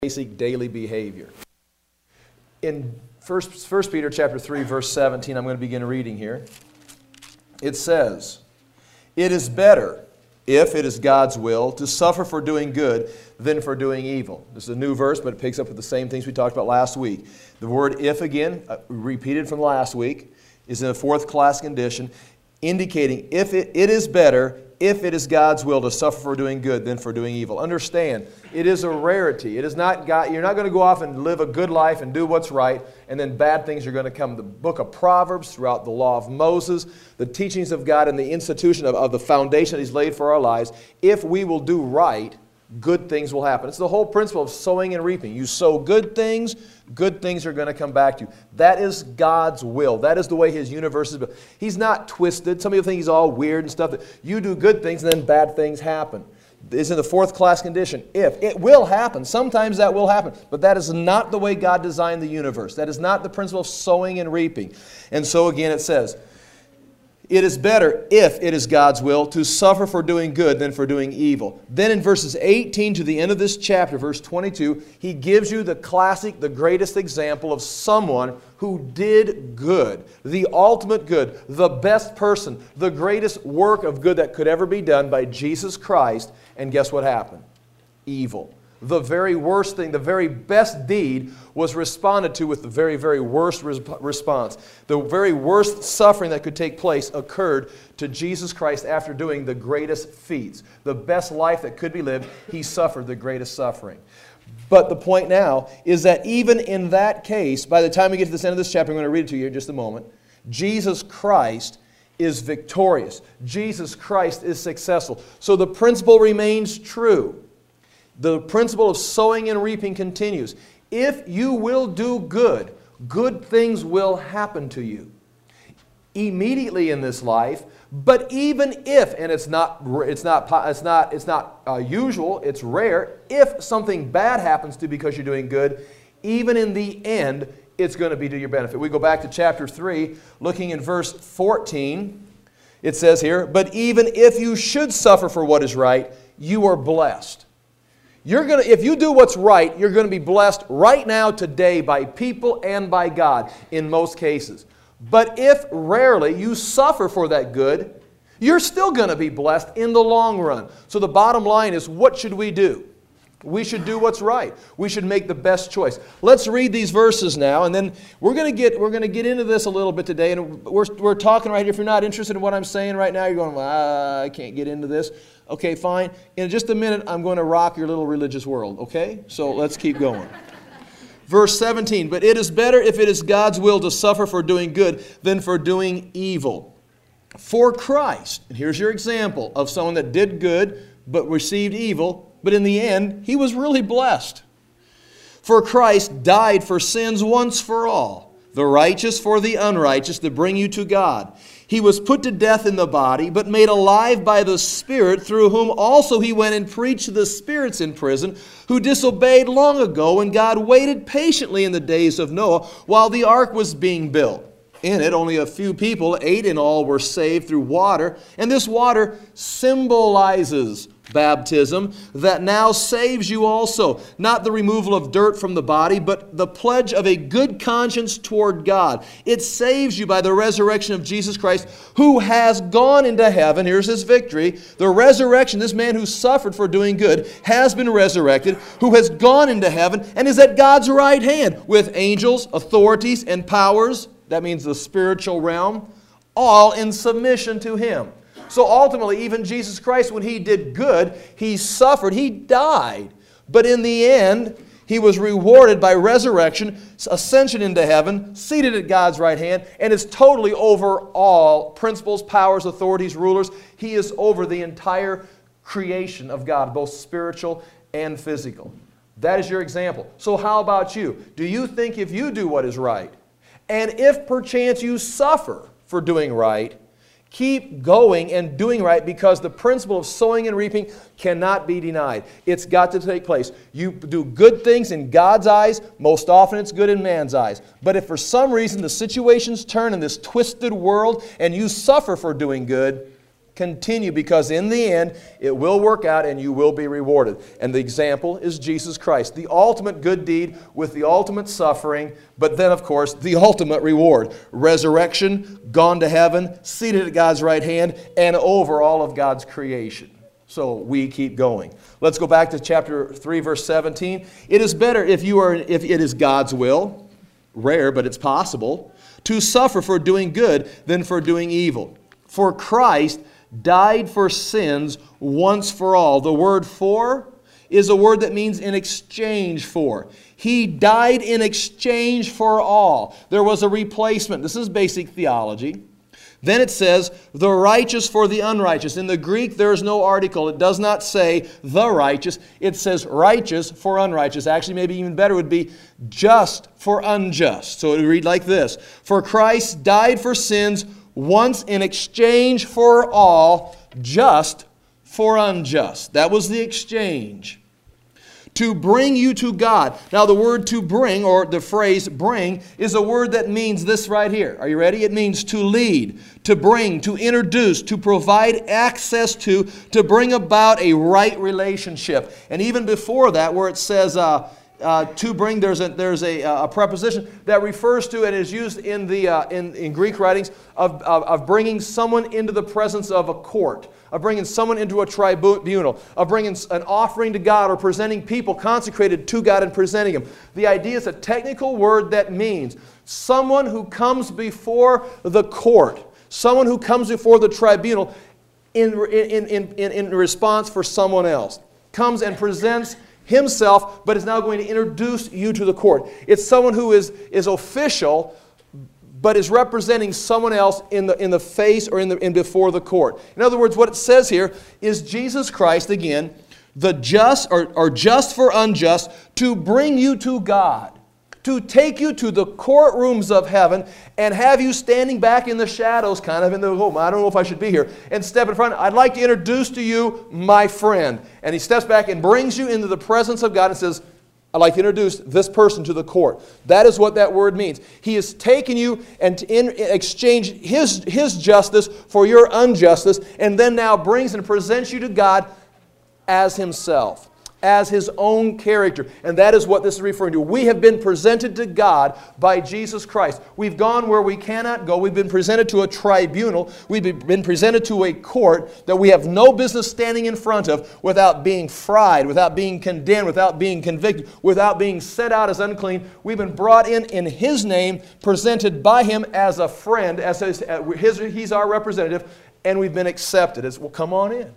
basic daily behavior. In 1 Peter chapter 3, verse 17, I'm going to begin reading here. It says, "It is better, if it is God's will, to suffer for doing good than for doing evil." This is a new verse, but it picks up with the same things we talked about last week. The word "if" again, repeated from last week, is in a fourth class condition, indicating it is better, if it is God's will, to suffer for doing good than for doing evil. Understand, it is a rarity. It is not God. You're not going to go off and live a good life and do what's right, and then bad things are going to come. The book of Proverbs, throughout the law of Moses, the teachings of God, and the institution of the foundation that He's laid for our lives, if we will do right, good things will happen. It's the whole principle of sowing and reaping. You sow good things are going to come back to you. That is God's will. That is the way His universe is built. He's not twisted. Some people think He's all weird and stuff. You do good things and then bad things happen. It's in the fourth class condition. If. It will happen. Sometimes that will happen. But that is not the way God designed the universe. That is not the principle of sowing and reaping. And so again it says, it is better, if it is God's will, to suffer for doing good than for doing evil. Then in verses 18 to the end of this chapter, verse 22, he gives you the classic, the greatest example of someone who did good, the ultimate good, the best person, the greatest work of good that could ever be done by Jesus Christ. And guess what happened? Evil. The very worst thing, the very best deed was responded to with the very, very worst response. The very worst suffering that could take place occurred to Jesus Christ after doing the greatest feats. The best life that could be lived, He suffered the greatest suffering. But the point now is that even in that case, by the time we get to this end of this chapter, I'm going to read it to you in just a moment, Jesus Christ is victorious. Jesus Christ is successful. So the principle remains true. The principle of sowing and reaping continues. If you will do good, good things will happen to you immediately in this life. But even if, and it's not usual, it's rare, if something bad happens to you because you're doing good, even in the end, it's going to be to your benefit. We go back to chapter 3, looking in verse 14. It says here, "But even if you should suffer for what is right, you are blessed." If you do what's right, you're going to be blessed right now, today, by people and by God in most cases. But if rarely you suffer for that good, you're still going to be blessed in the long run. So the bottom line is, what should we do? We should do what's right. We should make the best choice. Let's read these verses now, and then we're going to get into this a little bit today. And we're talking right here. If you're not interested in what I'm saying right now, you're going, I can't get into this. Okay, fine. In just a minute, I'm going to rock your little religious world. Okay, so let's keep going. Verse 17. "But it is better, if it is God's will, to suffer for doing good than for doing evil. For Christ," and here's your example of someone that did good but received evil, but in the end, he was really blessed. "For Christ died for sins once for all, the righteous for the unrighteous, to bring you to God. He was put to death in the body, but made alive by the Spirit, through whom also He went and preached to the spirits in prison, who disobeyed long ago, when God waited patiently in the days of Noah, while the ark was being built. In it, only a few people, 8 in all, were saved through water. And this water symbolizes baptism, that now saves you also. Not the removal of dirt from the body, but the pledge of a good conscience toward God. It saves you by the resurrection of Jesus Christ, who has gone into heaven." Here's His victory. The resurrection, this man who suffered for doing good, has been resurrected, who has gone into heaven and is at God's right hand, with angels, authorities, and powers. That means the spiritual realm, all in submission to Him. So ultimately, even Jesus Christ, when He did good, He suffered, He died. But in the end, He was rewarded by resurrection, ascension into heaven, seated at God's right hand, and is totally over all principles, powers, authorities, rulers. He is over the entire creation of God, both spiritual and physical. That is your example. So how about you? Do you think if you do what is right, and if perchance you suffer for doing right, keep going and doing right, because the principle of sowing and reaping cannot be denied. It's got to take place. You do good things in God's eyes. Most often it's good in man's eyes. But if for some reason the situations turn in this twisted world and you suffer for doing good, Continue, because in the end, it will work out and you will be rewarded. And the example is Jesus Christ, the ultimate good deed with the ultimate suffering, but then, of course, the ultimate reward. Resurrection, gone to heaven, seated at God's right hand, and over all of God's creation. So we keep going. Let's go back to chapter 3, verse 17. It is better if it is God's will, rare, but it's possible, to suffer for doing good than for doing evil. For Christ died for sins once for all. The word "for" is a word that means in exchange for. He died in exchange for all. There was a replacement. This is basic theology. Then it says, the righteous for the unrighteous. In the Greek, there is no article. It does not say the righteous. It says righteous for unrighteous. Actually, maybe even better would be just for unjust. So it would read like this. For Christ died for sins once in exchange for all, just for unjust. That was the exchange. To bring you to God. Now the word to bring, or the phrase bring, is a word that means this right here. Are you ready? It means to lead, to bring, to introduce, to provide access to bring about a right relationship. And even before that, where it says to bring, there's a preposition that refers to and is used in Greek writings of bringing someone into the presence of a court, of bringing someone into a tribunal, of bringing an offering to God, or presenting people consecrated to God and presenting them. The idea is a technical word that means someone who comes before the court, someone who comes before the tribunal in response for someone else, comes and presents himself, but is now going to introduce you to the court. It's someone who is official, but is representing someone else in the face or in before the court. In other words, what it says here is Jesus Christ, again, the just or just for unjust, to bring you to God, to take you to the courtrooms of heaven and have you standing back in the shadows, kind of in the, oh, I don't know if I should be here, and step in front. I'd like to introduce to you my friend. And he steps back and brings you into the presence of God and says, I'd like to introduce this person to the court. That is what that word means. He has taken you and in exchange his justice for your injustice, and then now brings and presents you to God as himself, as his own character. And that is what this is referring to. We have been presented to God by Jesus Christ. We've gone where we cannot go. We've been presented to a tribunal. We've been presented to a court that we have no business standing in front of without being fried, without being condemned, without being convicted, without being set out as unclean. We've been brought in His name, presented by Him as a friend, He's our representative, and we've been accepted. Well, come on in.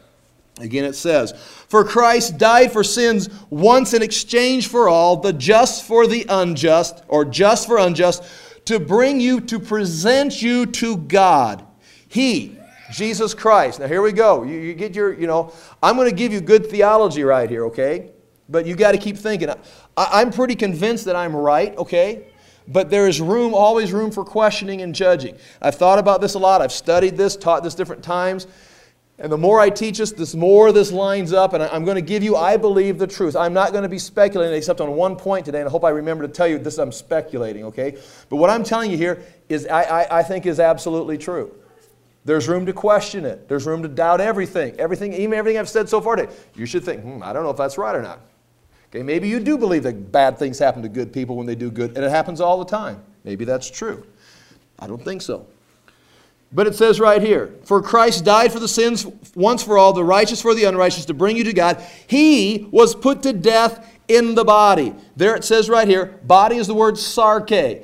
Again, it says, for Christ died for sins once in exchange for all, the just for the unjust, or just for unjust, to bring you, to present you to God. He, Jesus Christ. Now here we go. You get your, I'm going to give you good theology right here, okay? But you got to keep thinking. I'm pretty convinced that I'm right, okay? But there is always room for questioning and judging. I've thought about this a lot. I've studied this, taught this different times. And the more I teach this, the more this lines up, and I'm going to give you, I believe, the truth. I'm not going to be speculating except on one point today, and I hope I remember to tell you this. I'm speculating, okay? But what I'm telling you here is I think is absolutely true. There's room to question it. There's room to doubt everything. Even everything I've said so far today. You should think, I don't know if that's right or not. Okay, maybe you do believe that bad things happen to good people when they do good, and it happens all the time. Maybe that's true. I don't think so. But it says right here, for Christ died for the sins once for all, the righteous for the unrighteous, to bring you to God. He was put to death in the body. There it says right here, body is the word sarke.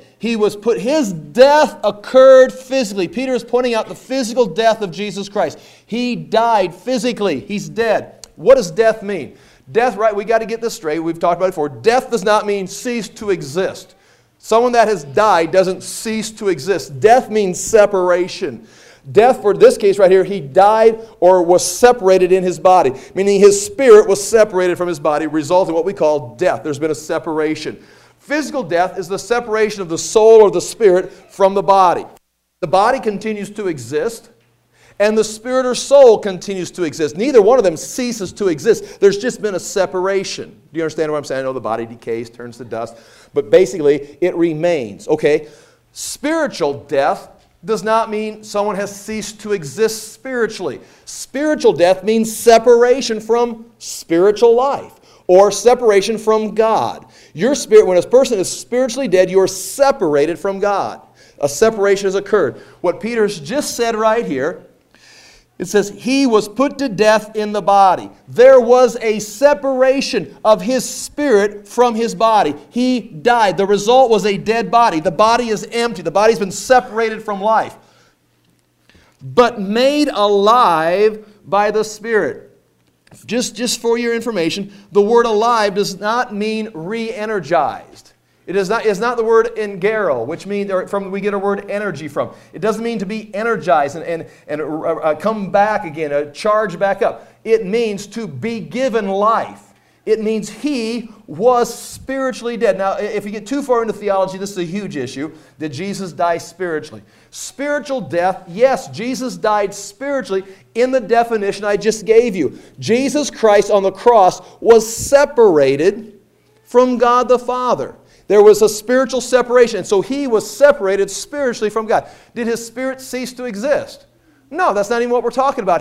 His death occurred physically. Peter is pointing out the physical death of Jesus Christ. He died physically. He's dead. What does death mean? Death, right, we got to get this straight. We've talked about it before. Death does not mean cease to exist. Someone that has died doesn't cease to exist. Death means separation. Death, for this case right here, he died or was separated in his body, meaning his spirit was separated from his body, resulting in what we call death. There's been a separation. Physical death is the separation of the soul or the spirit from the body. The body continues to exist, and the spirit or soul continues to exist. Neither one of them ceases to exist. There's just been a separation. Do you understand what I'm saying? I know the body decays, turns to dust, but basically it remains. Okay? Spiritual death does not mean someone has ceased to exist spiritually. Spiritual death means separation from spiritual life or separation from God. Your spirit, when a person is spiritually dead, you are separated from God. A separation has occurred. What Peter's just said right here, it says, he was put to death in the body. There was a separation of his spirit from his body. He died. The result was a dead body. The body is empty. The body's been separated from life. But made alive by the Spirit. Just for your information, the word alive does not mean re-energized. It's not the word engero, which means we get our word energy from. It doesn't mean to be energized and come back again, charge back up. It means to be given life. It means he was spiritually dead. Now, if you get too far into theology, this is a huge issue. Did Jesus die spiritually? Spiritual death, yes, Jesus died spiritually in the definition I just gave you. Jesus Christ on the cross was separated from God the Father. There was a spiritual separation. So he was separated spiritually from God. Did his spirit cease to exist? No, that's not even what we're talking about.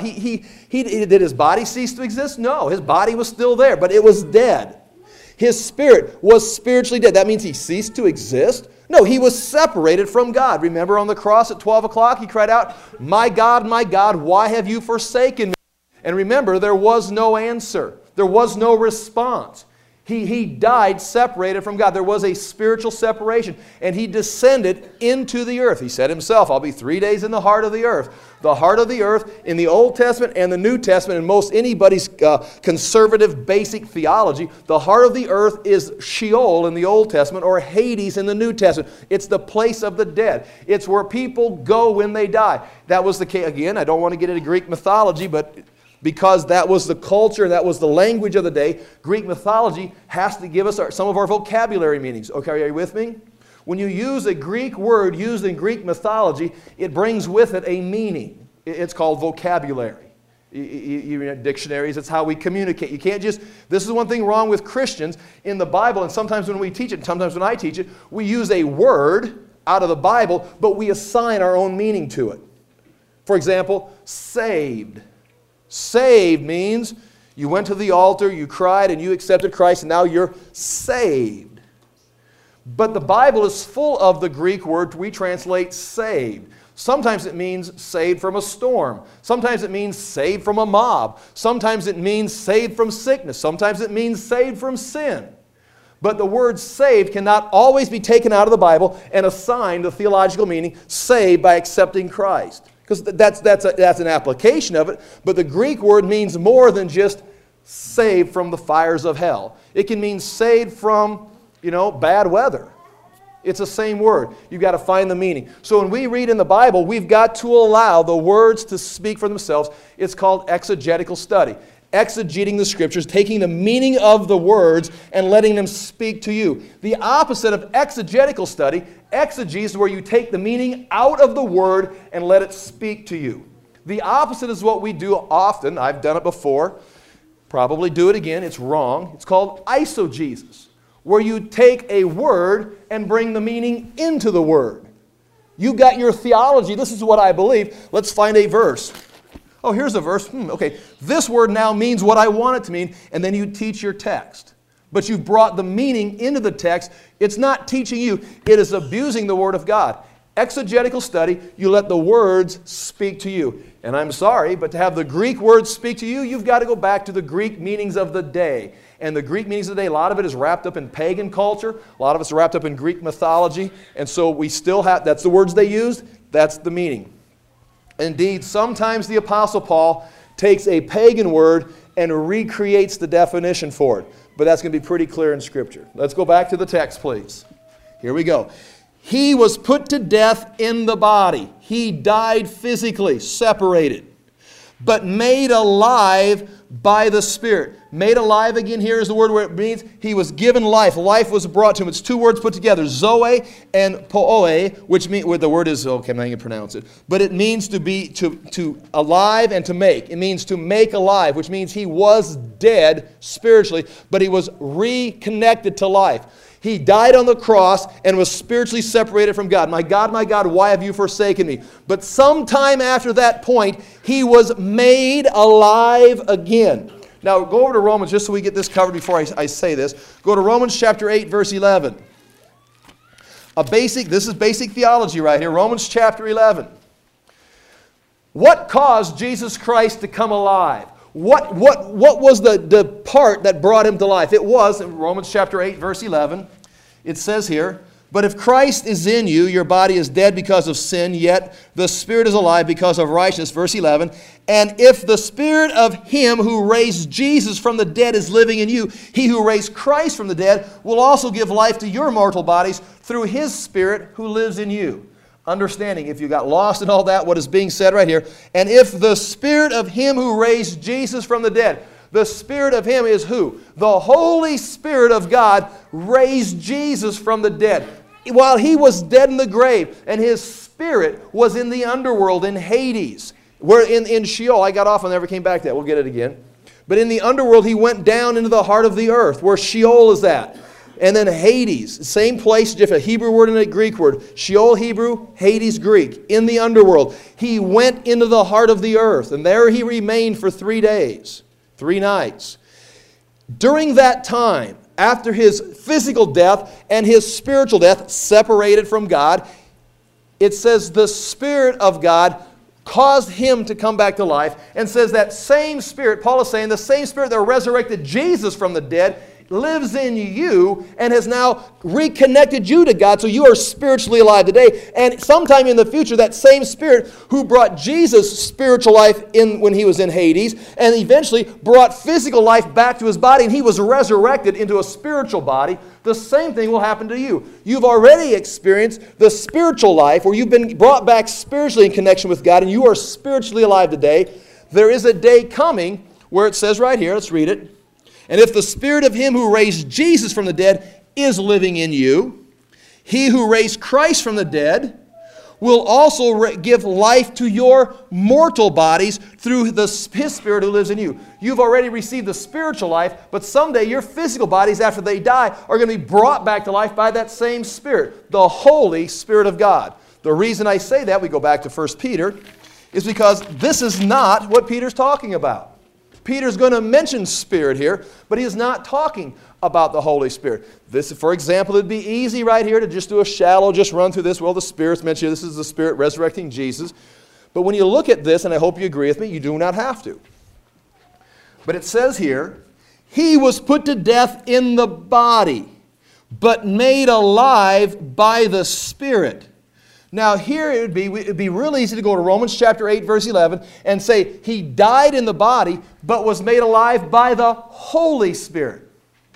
Did his body cease to exist? No, his body was still there, but it was dead. His spirit was spiritually dead. That means he ceased to exist? No, he was separated from God. Remember on the cross at 12 o'clock, he cried out, my God, why have you forsaken me? And remember, there was no answer. There was no response. He died separated from God. There was a spiritual separation. And he descended into the earth. He said himself, I'll be 3 days in the heart of the earth. The heart of the earth in the Old Testament and the New Testament, and most anybody's conservative basic theology, the heart of the earth is Sheol in the Old Testament or Hades in the New Testament. It's the place of the dead. It's where people go when they die. That was the case. Again, I don't want to get into Greek mythology, but because that was the culture and that was the language of the day, Greek mythology has to give us some of our vocabulary meanings. Okay, are you with me? When you use a Greek word used in Greek mythology, it brings with it a meaning. It's called vocabulary. Dictionaries, it's how we communicate. You can't just, this is one thing wrong with Christians in the Bible, and sometimes when we teach it, and sometimes when I teach it, we use a word out of the Bible, but we assign our own meaning to it. For example, saved. Saved means you went to the altar, you cried, and you accepted Christ, and now you're saved. But the Bible is full of the Greek word we translate saved. Sometimes it means saved from a storm. Sometimes it means saved from a mob. Sometimes it means saved from sickness. Sometimes it means saved from sin. But the word saved cannot always be taken out of the Bible and assigned the theological meaning saved by accepting Christ. Because that's an application of it. But the Greek word means more than just saved from the fires of hell. It can mean saved from, bad weather. It's the same word. You've got to find the meaning. So when we read in the Bible, we've got to allow the words to speak for themselves. It's called exegetical study. Exegeting the Scriptures, taking the meaning of the words and letting them speak to you. The opposite of exegetical study, exegesis is where you take the meaning out of the word and let it speak to you. The opposite is what we do often. I've done it before. Probably do it again. It's wrong. It's called eisegesis, where you take a word and bring the meaning into the word. You've got your theology. This is what I believe. Let's find a verse. Oh, here's a verse. Okay, this word now means what I want it to mean, and then you teach your text. But you've brought the meaning into the text. It's not teaching you. It is abusing the Word of God. Exegetical study, you let the words speak to you. And I'm sorry, but to have the Greek words speak to you, you've got to go back to the Greek meanings of the day. And the Greek meanings of the day, a lot of it is wrapped up in pagan culture. A lot of it's wrapped up in Greek mythology. And so we still have, that's the words they used, that's the meaning. Indeed, sometimes the Apostle Paul takes a pagan word and recreates the definition for it. But that's going to be pretty clear in Scripture. Let's go back to the text, please. Here we go. He was put to death in the body. He died physically, separated, but made alive by the Spirit. Made alive again here is the word where it means he was given life. Life was brought to him. It's two words put together, zoe and poe, which means, well, the word is, okay, I'm not going to pronounce it, but it means to be to alive and to make. It means to make alive, which means he was dead spiritually, but he was reconnected to life. He died on the cross and was spiritually separated from God. My God, why have you forsaken me? But sometime after that point, he was made alive again. Now, go over to Romans, just so we get this covered before I say this. Go to Romans chapter 8, verse 11. This is basic theology right here. Romans chapter 11. What caused Jesus Christ to come alive? What was the part that brought him to life? It was, in Romans chapter 8, verse 11, it says here, but if Christ is in you, your body is dead because of sin, yet the Spirit is alive because of righteousness. Verse 11, and if the Spirit of him who raised Jesus from the dead is living in you, he who raised Christ from the dead will also give life to your mortal bodies through his Spirit who lives in you. Understanding, if you got lost in all that, what is being said right here, and if the Spirit of him who raised Jesus from the dead, the Spirit of him is who? The Holy Spirit of God raised Jesus from the dead. While he was dead in the grave, and his spirit was in the underworld, in Hades, where in Sheol, I got off and never came back to that, we'll get it again. But in the underworld, he went down into the heart of the earth, where Sheol is at. And then Hades, same place, just a Hebrew word and a Greek word. Sheol Hebrew, Hades Greek, in the underworld. He went into the heart of the earth, and there he remained for 3 days, 3 nights. During that time, after his physical death and his spiritual death, separated from God, it says the Spirit of God caused him to come back to life, and says that same Spirit, Paul is saying, the same Spirit that resurrected Jesus from the dead lives in you and has now reconnected you to God, so you are spiritually alive today. And sometime in the future, that same Spirit who brought Jesus spiritual life in when he was in Hades, and eventually brought physical life back to his body, and he was resurrected into a spiritual body, the same thing will happen to you. You've already experienced the spiritual life where you've been brought back spiritually in connection with God, and you are spiritually alive today. There is a day coming where it says right here, let's read it. And if the Spirit of him who raised Jesus from the dead is living in you, he who raised Christ from the dead will also give life to your mortal bodies through his Spirit who lives in you. You've already received the spiritual life, but someday your physical bodies, after they die, are going to be brought back to life by that same Spirit, the Holy Spirit of God. The reason I say that, we go back to 1 Peter, is because this is not what Peter's talking about. Peter's going to mention Spirit here, but he is not talking about the Holy Spirit. This, for example, it'd be easy right here to just do a shallow, just run through this. Well, the Spirit's mentioned. This is the Spirit resurrecting Jesus. But when you look at this, and I hope you agree with me, you do not have to. But it says here, he was put to death in the body, but made alive by the Spirit. Now here it'd be real easy to go to Romans chapter 8, verse 11, and say he died in the body, but was made alive by the Holy Spirit,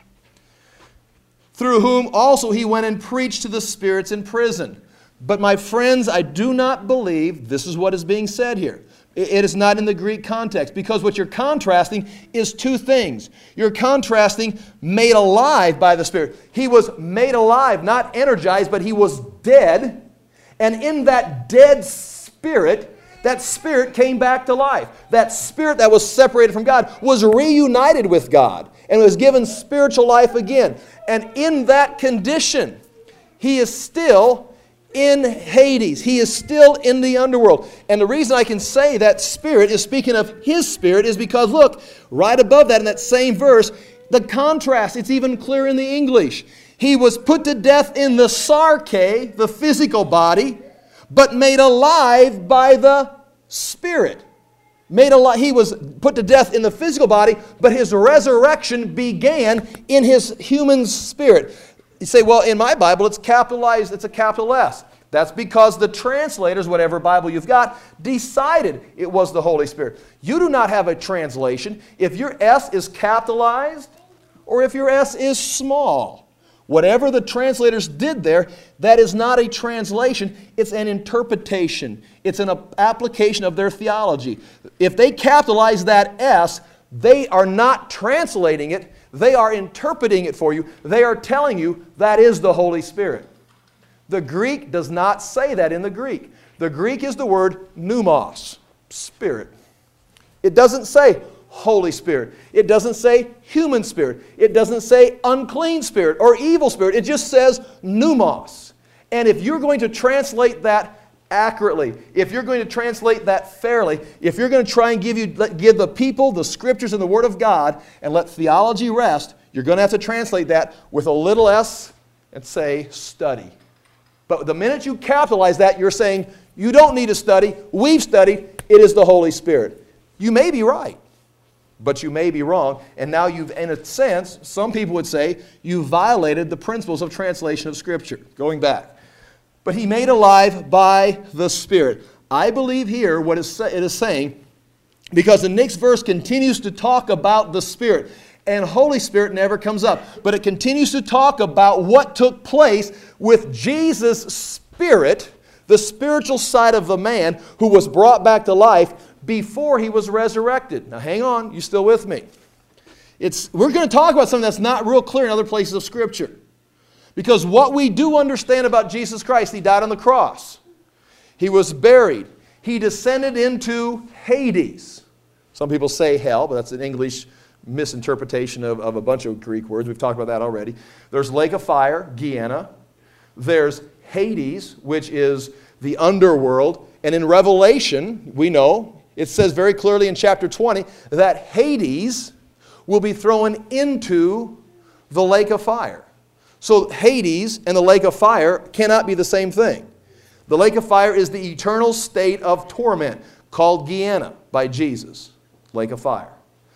through whom also he went and preached to the spirits in prison. But my friends, I do not believe this is what is being said here. It is not in the Greek context, because what you're contrasting is two things. You're contrasting made alive by the Spirit. He was made alive, not energized, but he was dead. And in that dead spirit, that spirit came back to life. That spirit that was separated from God was reunited with God and was given spiritual life again. And in that condition, he is still in Hades. He is still in the underworld. And the reason I can say that Spirit is speaking of his Spirit is because, look, right above that in that same verse, the contrast, it's even clear in the English. He was put to death in the sarche, the physical body, but made alive by the Spirit. Made alive. He was put to death in the physical body, but his resurrection began in his human spirit. You say, well, in my Bible, it's capitalized, it's a capital S. That's because the translators, whatever Bible you've got, decided it was the Holy Spirit. You do not have a translation if your S is capitalized or if your S is small. Whatever the translators did there, that is not a translation. It's an interpretation. It's an application of their theology. If they capitalize that S, they are not translating it. They are interpreting it for you. They are telling you that is the Holy Spirit. The Greek does not say that in the Greek. The Greek is the word pneumos, spirit. It doesn't say Holy Spirit. It doesn't say human spirit. It doesn't say unclean spirit or evil spirit. It just says pneumos. And if you're going to translate that accurately, if you're going to translate that fairly, if you're going to try and give the people the Scriptures and the Word of God and let theology rest, you're going to have to translate that with a little s and say study. But the minute you capitalize that, you're saying you don't need to study. We've studied. It is the Holy Spirit. You may be right, but you may be wrong. And now you've, in a sense, some people would say, you violated the principles of translation of Scripture. Going back. But He made alive by the Spirit. I believe here what it is saying, because the next verse continues to talk about the Spirit. And Holy Spirit never comes up. But it continues to talk about what took place with Jesus' Spirit, the spiritual side of the man who was brought back to life before He was resurrected. Now hang on, you still with me? We're going to talk about something that's not real clear in other places of Scripture. Because what we do understand about Jesus Christ, He died on the cross. He was buried. He descended into Hades. Some people say hell, but that's an English misinterpretation of a bunch of Greek words. We've talked about that already. There's lake of fire, Gehenna. There's Hades, which is the underworld. And in Revelation, we know, it says very clearly in chapter 20 that Hades will be thrown into the lake of fire. So Hades and the lake of fire cannot be the same thing. The lake of fire is the eternal state of torment called Gehenna by Jesus. Lake of fire.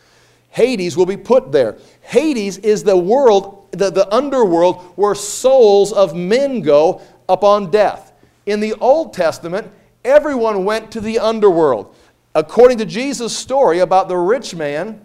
Hades will be put there. Hades is the world, the underworld where souls of men go upon death. In the Old Testament, everyone went to the underworld. According to Jesus' story about the rich man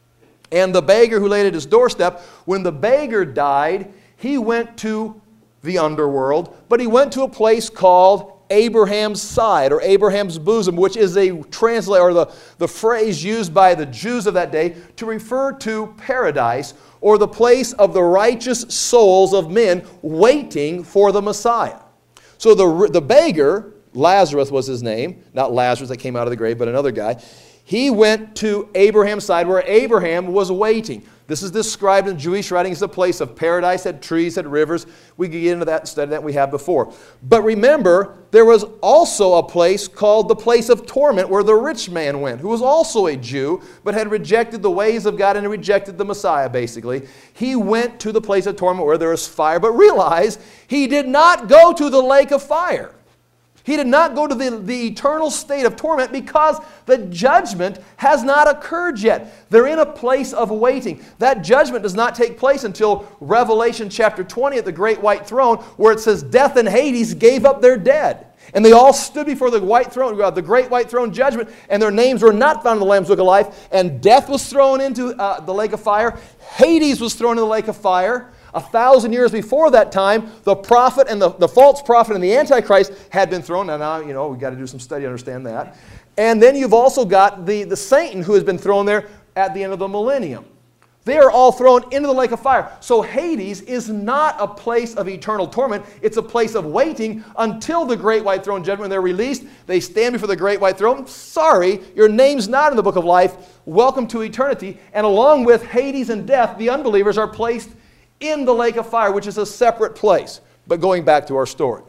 and the beggar who laid at his doorstep, when the beggar died, he went to the underworld, but he went to a place called Abraham's side or Abraham's bosom, which is a translate or the phrase used by the Jews of that day to refer to paradise or the place of the righteous souls of men waiting for the Messiah. So the beggar, Lazarus was his name, not Lazarus that came out of the grave, but another guy. He went to Abraham's side where Abraham was waiting. This is described in Jewish writings as a place of paradise, had trees, had rivers. We could get into that and study that we have before. But remember, there was also a place called the place of torment where the rich man went, who was also a Jew, but had rejected the ways of God and rejected the Messiah, basically. He went to the place of torment where there was fire, but realize he did not go to the lake of fire. He did not go to the eternal state of torment because the judgment has not occurred yet. They're in a place of waiting. That judgment does not take place until Revelation chapter 20 at the great white throne, where it says death and Hades gave up their dead. And they all stood before the white throne, the great white throne judgment, and their names were not found in the Lamb's Book of Life. And death was thrown into the lake of fire. Hades was thrown into the lake of fire. 1,000 years before that time, the prophet and the false prophet and the Antichrist had been thrown. Now, we've got to do some study to understand that. And then you've also got the Satan who has been thrown there at the end of the millennium. They are all thrown into the lake of fire. So Hades is not a place of eternal torment. It's a place of waiting until the great white throne judgment. When they're released, they stand before the great white throne. Sorry, your name's not in the book of life. Welcome to eternity. And along with Hades and death, the unbelievers are placed in the lake of fire, which is a separate place. But going back to our story.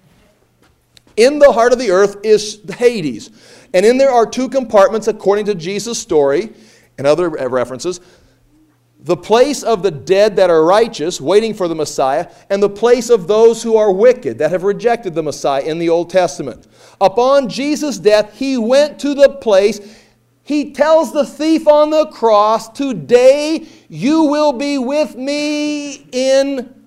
In the heart of the earth is Hades. And in there are two compartments according to Jesus' story and other references. The place of the dead that are righteous, waiting for the Messiah, and the place of those who are wicked, that have rejected the Messiah in the Old Testament. Upon Jesus' death, He went to the place. He tells the thief on the cross, today you will be with me in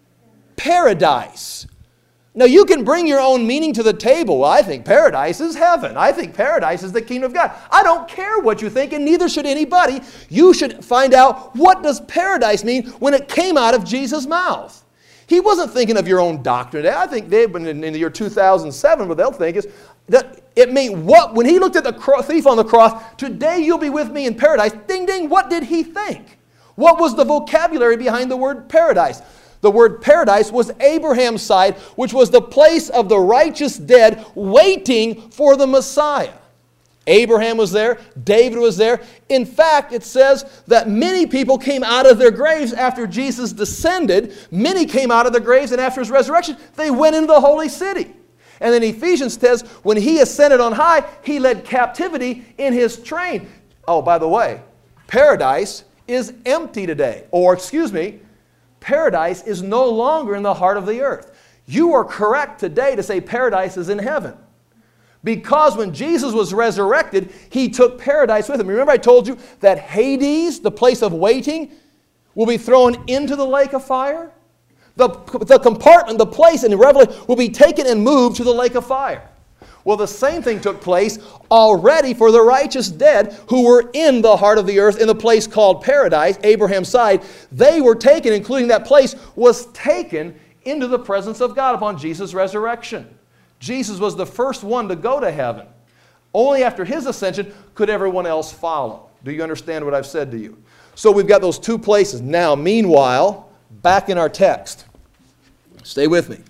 paradise. Now you can bring your own meaning to the table. Well, I think paradise is heaven. I think paradise is the kingdom of God. I don't care what you think, and neither should anybody. You should find out, what does paradise mean when it came out of Jesus' mouth? He wasn't thinking of your own doctrine. I think they've been in the year 2007, what they'll think is that it mean what? When He looked at the thief on the cross, today you'll be with me in paradise. Ding, ding, what did He think? What was the vocabulary behind the word paradise? The word paradise was Abraham's side, which was the place of the righteous dead waiting for the Messiah. Abraham was there. David was there. In fact, it says that many people came out of their graves after Jesus descended. Many came out of their graves, and after his resurrection, they went into the holy city. And then Ephesians says, when he ascended on high, he led captivity in his train. Oh, by the way, paradise is empty today. Or, excuse me, paradise is no longer in the heart of the earth. You are correct today to say paradise is in heaven. Because when Jesus was resurrected, he took paradise with him. Remember I told you that Hades, the place of waiting, will be thrown into the lake of fire? The compartment, the place in Revelation will be taken and moved to the lake of fire. Well, the same thing took place already for the righteous dead who were in the heart of the earth in the place called paradise, Abraham's side. They were taken, including that place, was taken into the presence of God upon Jesus' resurrection. Jesus was the first one to go to heaven. Only after his ascension could everyone else follow. Do you understand what I've said to you? So we've got those two places. Now, meanwhile, back in our text. Stay with me.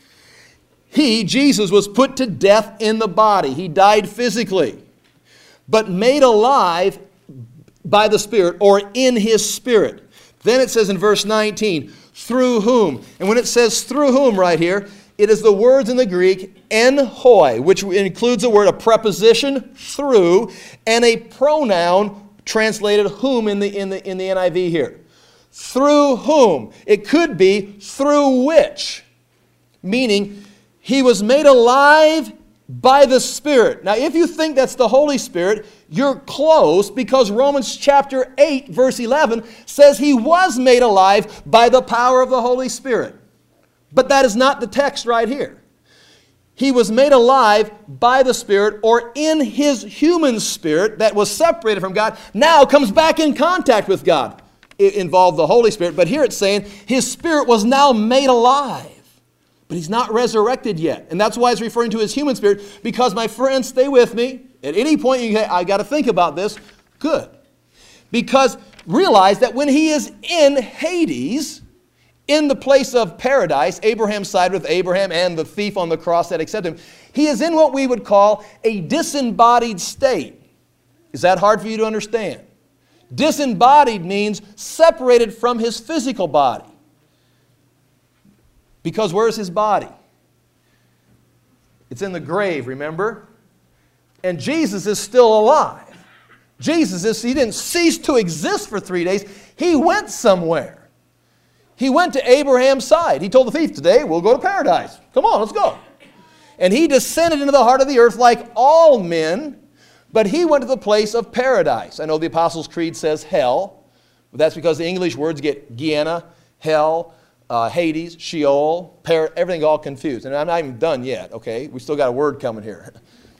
He, Jesus, was put to death in the body. He died physically, but made alive by the Spirit, or in his Spirit. Then it says in verse 19, through whom. And when it says through whom right here, it is the words in the Greek, en hoi, which includes a word, a preposition, through, and a pronoun translated whom in the NIV here. Through whom. It could be through which, meaning he was made alive by the Spirit. Now, if you think that's the Holy Spirit, you're close, because Romans chapter 8, verse 11 says he was made alive by the power of the Holy Spirit. But that is not the text right here. He was made alive by the Spirit, or in his human spirit that was separated from God, now comes back in contact with God. It involved the Holy Spirit, but here it's saying his spirit was now made alive. But he's not resurrected yet. And that's why it's referring to his human spirit, because, my friends, stay with me. At any point you say, I got to think about this, good. Because realize that when he is in Hades, in the place of paradise, Abraham's side with Abraham and the thief on the cross that accepted him, he is in what we would call a disembodied state. Is that hard for you to understand? Disembodied means separated from his physical body. Because where's his body? It's in the grave, remember? And Jesus is still alive. He didn't cease to exist for 3 days. He went somewhere. He went to Abraham's side. He told the thief, today we'll go to paradise. Come on, let's go. And he descended into the heart of the earth like all men, but he went to the place of paradise. I know the Apostles' Creed says hell, but that's because the English words get Gehenna, hell, Hades, Sheol, everything all confused. And I'm not even done yet, okay? We still got a word coming here.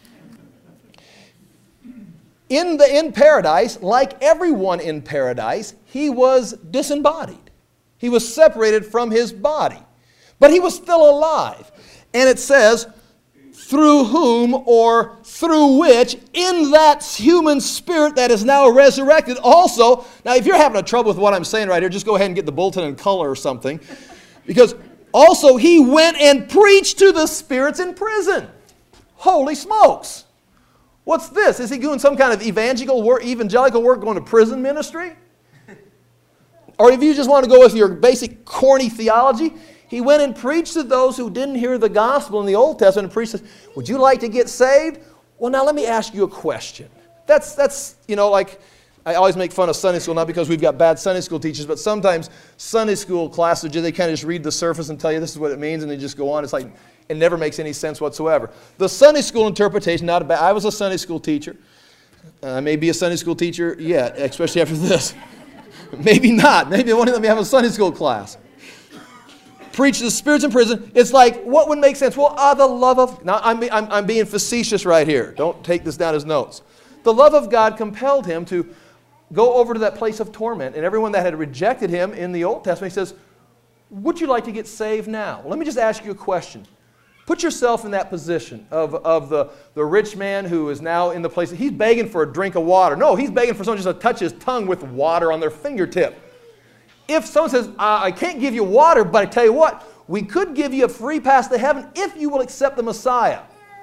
In paradise, like everyone in paradise, he was disembodied. He was separated from his body. But he was still alive. And it says, through whom or through which, in that human spirit that is now resurrected also. Now, if you're having a trouble with what I'm saying right here, just go ahead and get the bulletin in color or something. Because also he went and preached to the spirits in prison. Holy smokes. What's this? Is he doing some kind of evangelical work, going to prison ministry? Or if you just want to go with your basic corny theology, he went and preached to those who didn't hear the gospel in the Old Testament and preached, would you like to get saved? Well, now let me ask you a question. That's like I always make fun of Sunday school, not because we've got bad Sunday school teachers, but sometimes Sunday school classes, they kind of just read the surface and tell you this is what it means, and they just go on. It's like it never makes any sense whatsoever. The Sunday school interpretation, not bad. I was a Sunday school teacher. I may be a Sunday school teacher yet, especially after this. Maybe not. Maybe they won't let me have a Sunday school class. Preach to the spirits in prison. It's like, what would make sense? Well, the love of... Now, I'm being facetious right here. Don't take this down as notes. The love of God compelled him to go over to that place of torment. And everyone that had rejected him in the Old Testament, he says, would you like to get saved now? Let me just ask you a question. Put yourself in that position of the rich man who is now in the place. He's begging for a drink of water. No, he's begging for someone just to touch his tongue with water on their fingertip. If someone says, I can't give you water, but I tell you what, we could give you a free pass to heaven if you will accept the Messiah.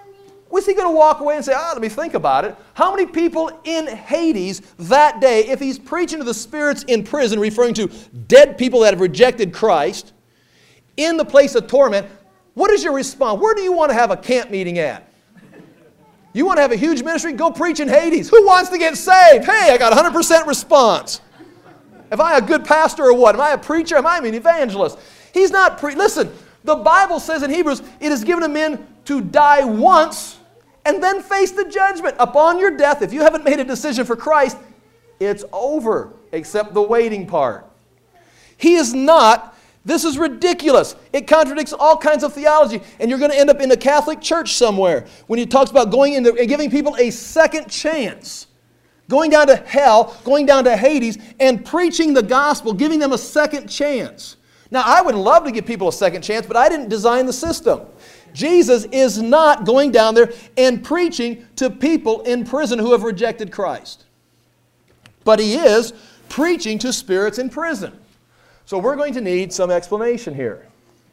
Was he going to walk away and say, let me think about it? How many people in Hades that day, if he's preaching to the spirits in prison, referring to dead people that have rejected Christ, in the place of torment, what is your response? Where do you want to have a camp meeting at? You want to have a huge ministry? Go preach in Hades. Who wants to get saved? Hey, I got 100% response. Am I a good pastor or what? Am I a preacher? Am I an evangelist? He's not listen, the Bible says in Hebrews, it is given to men to die once and then face the judgment. Upon your death, if you haven't made a decision for Christ, it's over, except the waiting part. He is not. This is ridiculous. It contradicts all kinds of theology. And you're going to end up in a Catholic church somewhere when he talks about going into and giving people a second chance. Going down to hell, going down to Hades, and preaching the gospel, giving them a second chance. Now, I would love to give people a second chance, but I didn't design the system. Jesus is not going down there and preaching to people in prison who have rejected Christ. But he is preaching to spirits in prison. So we're going to need some explanation here.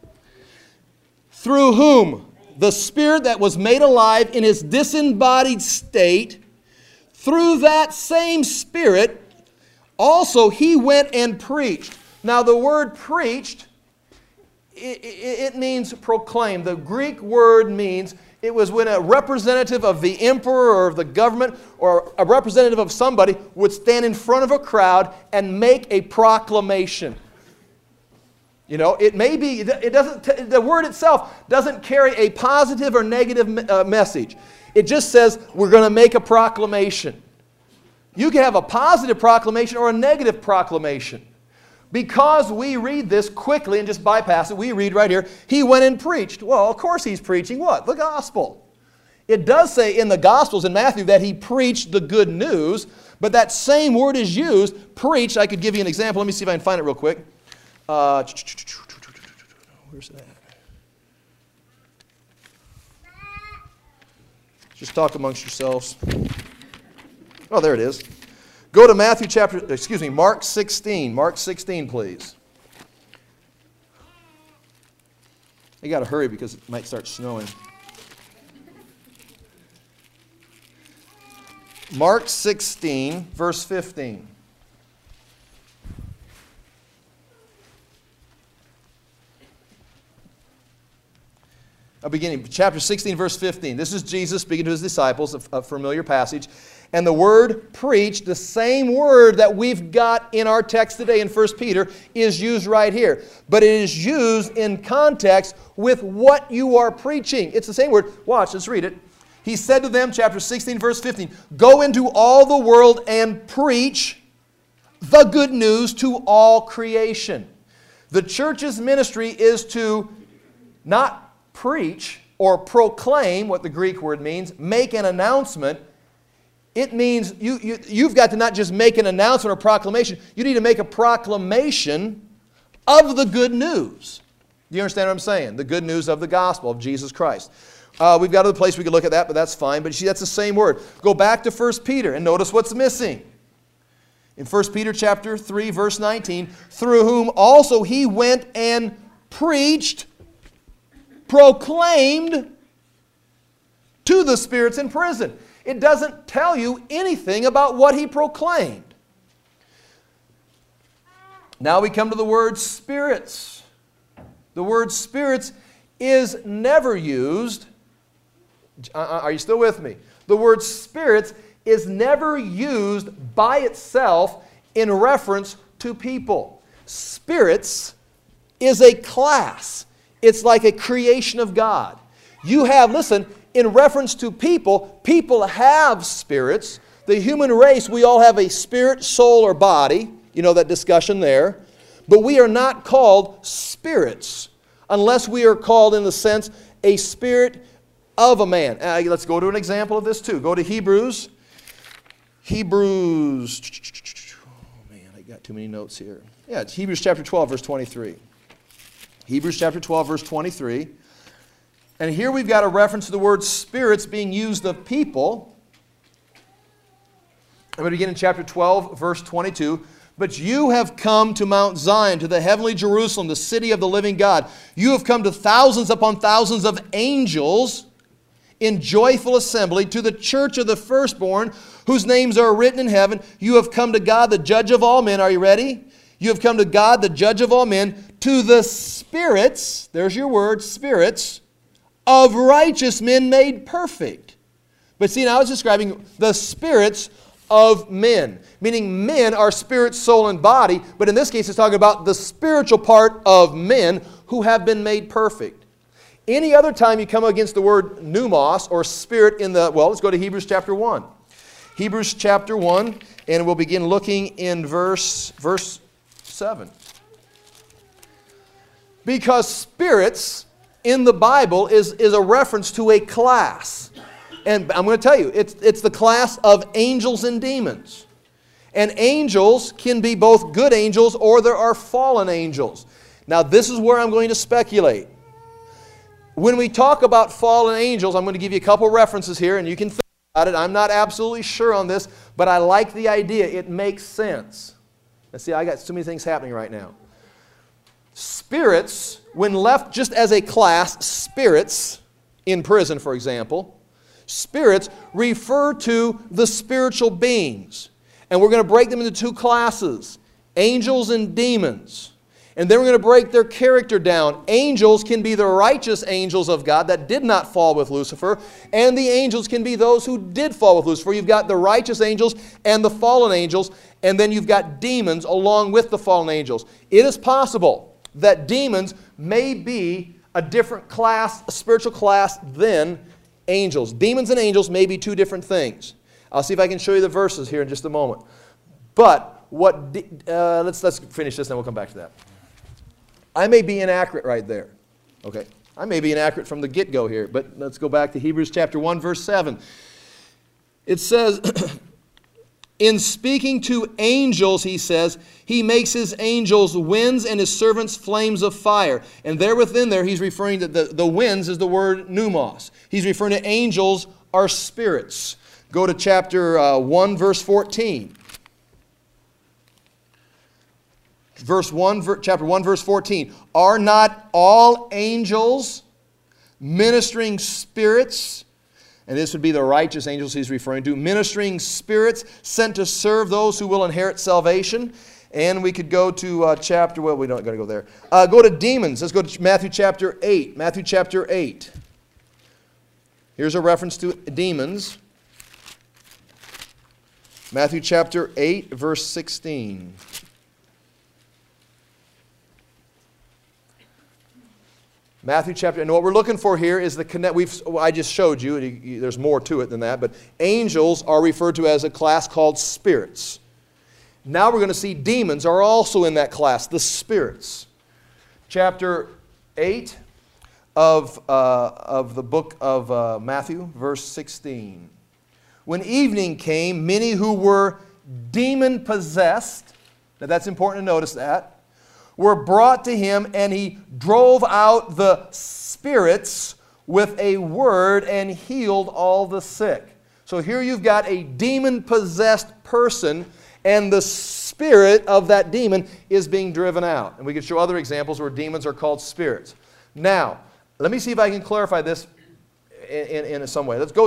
Through whom the spirit that was made alive in his disembodied state, through that same spirit, also he went and preached. Now the word preached, it means proclaim. The Greek word means it was when a representative of the emperor or of the government or a representative of somebody would stand in front of a crowd and make a proclamation. You know, it may be, the word itself doesn't carry a positive or negative message. It just says we're going to make a proclamation. You can have a positive proclamation or a negative proclamation. Because we read this quickly and just bypass it, we read right here, he went and preached. Well, of course he's preaching what? The gospel. It does say in the Gospels in Matthew that he preached the good news, but that same word is used, preached. I could give you an example. Let me see if I can find it real quick. Where's it at? Just talk amongst yourselves. Oh, there it is. Go to Mark 16. Mark 16, please. You got to hurry because it might start snowing. Mark 16, verse 15. Beginning, chapter 16, verse 15. This is Jesus speaking to his disciples, a familiar passage. And the word preached, the same word that we've got in our text today in 1 Peter, is used right here. But it is used in context with what you are preaching. It's the same word. Watch, let's read it. He said to them, chapter 16, verse 15, go into all the world and preach the good news to all creation. The church's ministry is to not preach or proclaim, what the Greek word means, make an announcement. It means you've got to not just make an announcement or proclamation. You need to make a proclamation of the good news. Do you understand what I'm saying? The good news of the gospel of Jesus Christ. We've got other place we could look at that, but that's fine. But you see, that's the same word. Go back to 1 Peter and notice what's missing. In 1 Peter chapter 3, verse 19, through whom also he went and preached, proclaimed to the spirits in prison. It doesn't tell you anything about what he proclaimed. Now we come to the word spirits. The word spirits is never used. Are you still with me? The word spirits is never used by itself in reference to people. Spirits is a class. It's like a creation of God. You have, listen, in reference to people, people have spirits. The human race, we all have a spirit, soul, or body. You know that discussion there. But we are not called spirits unless we are called in the sense a spirit of a man. Let's go to an example of this too. Go to Hebrews. Hebrews. Oh man, I got too many notes here. Yeah, it's Hebrews chapter 12, verse 23. Hebrews chapter 12, verse 23. And here we've got a reference to the word spirits being used of people. I'm going to begin in chapter 12, verse 22. But you have come to Mount Zion, to the heavenly Jerusalem, the city of the living God. You have come to thousands upon thousands of angels in joyful assembly to the church of the firstborn, whose names are written in heaven. You have come to God, the judge of all men. Are you ready? You have come to God, the judge of all men, to the spirits, there's your word, spirits, of righteous men made perfect. But see, now it's describing the spirits of men, meaning men are spirit, soul, and body, but in this case it's talking about the spiritual part of men who have been made perfect. Any other time you come against the word pneumos or spirit in the, well, let's go to Hebrews chapter 1. Hebrews chapter 1, and we'll begin looking in verse 7. Because spirits in the Bible is a reference to a class. And I'm going to tell you, it's the class of angels and demons. And angels can be both good angels or there are fallen angels. Now this is where I'm going to speculate. When we talk about fallen angels, I'm going to give you a couple references here and you can think about it. I'm not absolutely sure on this, but I like the idea. It makes sense. Let's see, I got too many things happening right now. Spirits, when left just as a class, spirits in prison, for example, spirits refer to the spiritual beings. And we're going to break them into two classes, angels and demons. And then we're going to break their character down. Angels can be the righteous angels of God that did not fall with Lucifer, and the angels can be those who did fall with Lucifer. You've got the righteous angels and the fallen angels, and then you've got demons along with the fallen angels. It is possible that demons may be a different class, a spiritual class than angels. Demons and angels may be two different things. I'll see if I can show you the verses here in just a moment. But let's finish this and we'll come back to that. I may be inaccurate right there. Okay. I may be inaccurate from the get-go here, but let's go back to Hebrews chapter 1, verse 7. It says, in speaking to angels, he says, he makes his angels winds and his servants flames of fire. And there within there, he's referring to the winds is the word pneumos. He's referring to angels are spirits. Go to chapter 1, verse 14. Chapter 1, verse 14. Are not all angels ministering spirits? And this would be the righteous angels he's referring to. Ministering spirits sent to serve those who will inherit salvation. And we could go to chapter, well, we don't got to go there. Go to demons. Let's go to Matthew chapter 8. Matthew chapter 8. Here's a reference to demons. Matthew chapter 8, verse 16. Matthew chapter, and what we're looking for here is the connect. I just showed you, there's more to it than that, but angels are referred to as a class called spirits. Now we're going to see demons are also in that class, the spirits. Chapter 8 of the book of Matthew, verse 16. When evening came, many who were demon-possessed, now that's important to notice that, were brought to him, and he drove out the spirits with a word and healed all the sick. So here you've got a demon-possessed person, and the spirit of that demon is being driven out. And we can show other examples where demons are called spirits. Now, let me see if I can clarify this in some way. Let's go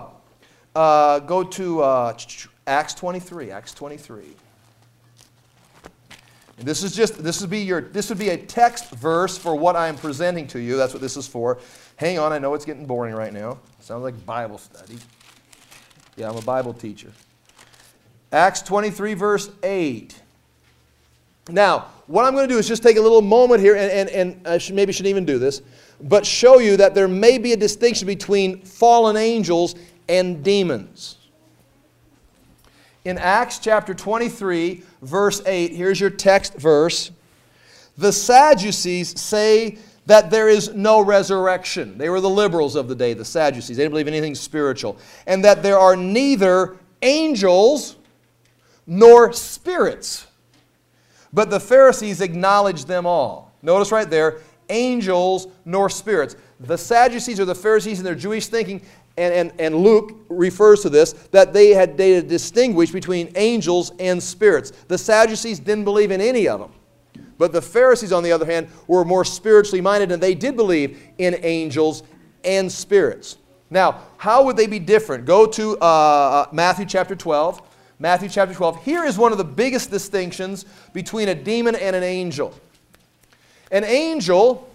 to Acts 23. Acts 23. This would be a text verse for what I am presenting to you. That's what this is for. Hang on, I know it's getting boring right now. Sounds like Bible study. Yeah, I'm a Bible teacher. Acts 23, verse 8. Now, what I'm going to do is just take a little moment here, and I maybe shouldn't even do this, but show you that there may be a distinction between fallen angels and demons. In Acts chapter 23, verse 8, here's your text verse. The Sadducees say that there is no resurrection. They were the liberals of the day, the Sadducees. They didn't believe in anything spiritual. And that there are neither angels nor spirits. But the Pharisees acknowledged them all. Notice right there, angels nor spirits. The Sadducees or the Pharisees in their Jewish thinking, and Luke refers to this, that they had distinguished between angels and spirits. The Sadducees didn't believe in any of them. But the Pharisees, on the other hand, were more spiritually minded, and they did believe in angels and spirits. Now, how would they be different? Go to Matthew chapter 12. Matthew chapter 12. Here is one of the biggest distinctions between a demon and an angel. An angel,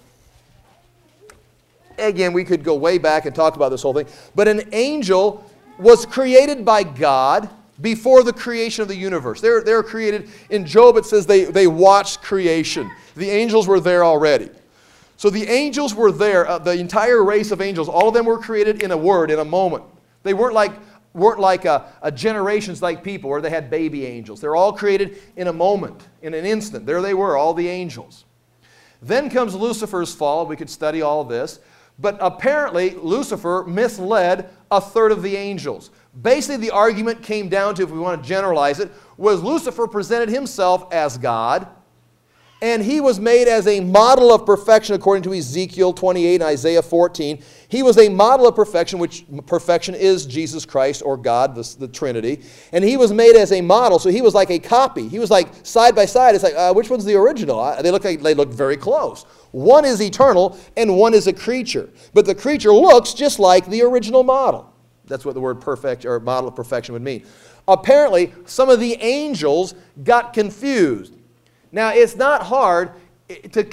again, we could go way back and talk about this whole thing, but an angel was created by God before the creation of the universe. They were created, in Job it says they watched creation. The angels were there already. So the angels were there, the entire race of angels, all of them were created in a word, in a moment. They weren't like a generations like people where they had baby angels. They're all created in a moment, in an instant. There they were, all the angels. Then comes Lucifer's fall. We could study all this. But apparently, Lucifer misled a third of the angels. Basically, the argument came down to, if we want to generalize it, was Lucifer presented himself as God, and he was made as a model of perfection according to Ezekiel 28 and Isaiah 14. He was a model of perfection, which perfection is Jesus Christ or God, the Trinity. And he was made as a model, so he was like a copy. He was like side by side. It's like, which one's the original? They look very close. One is eternal and one is a creature. But the creature looks just like the original model. That's what the word perfect or model of perfection would mean. Apparently, some of the angels got confused. Now, it's not hard to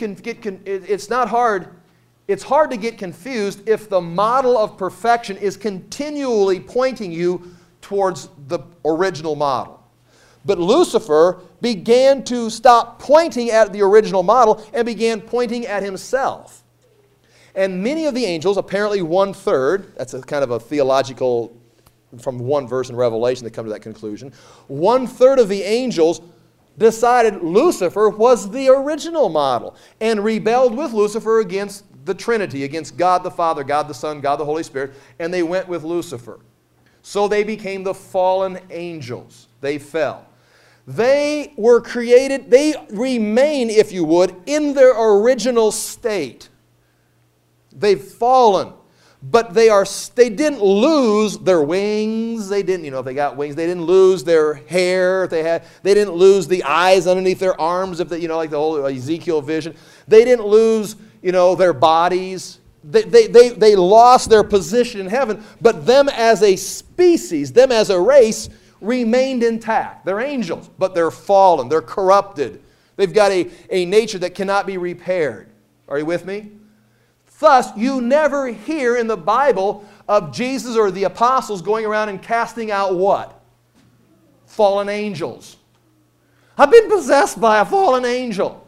it's hard to get confused if the model of perfection is continually pointing you towards the original model. But Lucifer began to stop pointing at the original model and began pointing at himself. And many of the angels, apparently 1/3, that's a kind of a theological, from one verse in Revelation they come to that conclusion, 1/3 of the angels decided Lucifer was the original model and rebelled with Lucifer against the Trinity, against God the Father, God the Son, God the Holy Spirit, and they went with Lucifer. So they became the fallen angels. They fell. They were created, they remain, if you would, in their original state. They've fallen. But they didn't lose their wings. They didn't, if they got wings, they didn't lose their hair. They didn't lose the eyes underneath their arms, like the whole Ezekiel vision. They didn't lose, their bodies. They lost their position in heaven, but them as a species, them as a race, remained intact. They're angels, but they're fallen. They're corrupted. They've got a nature that cannot be repaired. Are you with me? Thus, you never hear in the Bible of Jesus or the apostles going around and casting out what? Fallen angels. I've been possessed by a fallen angel.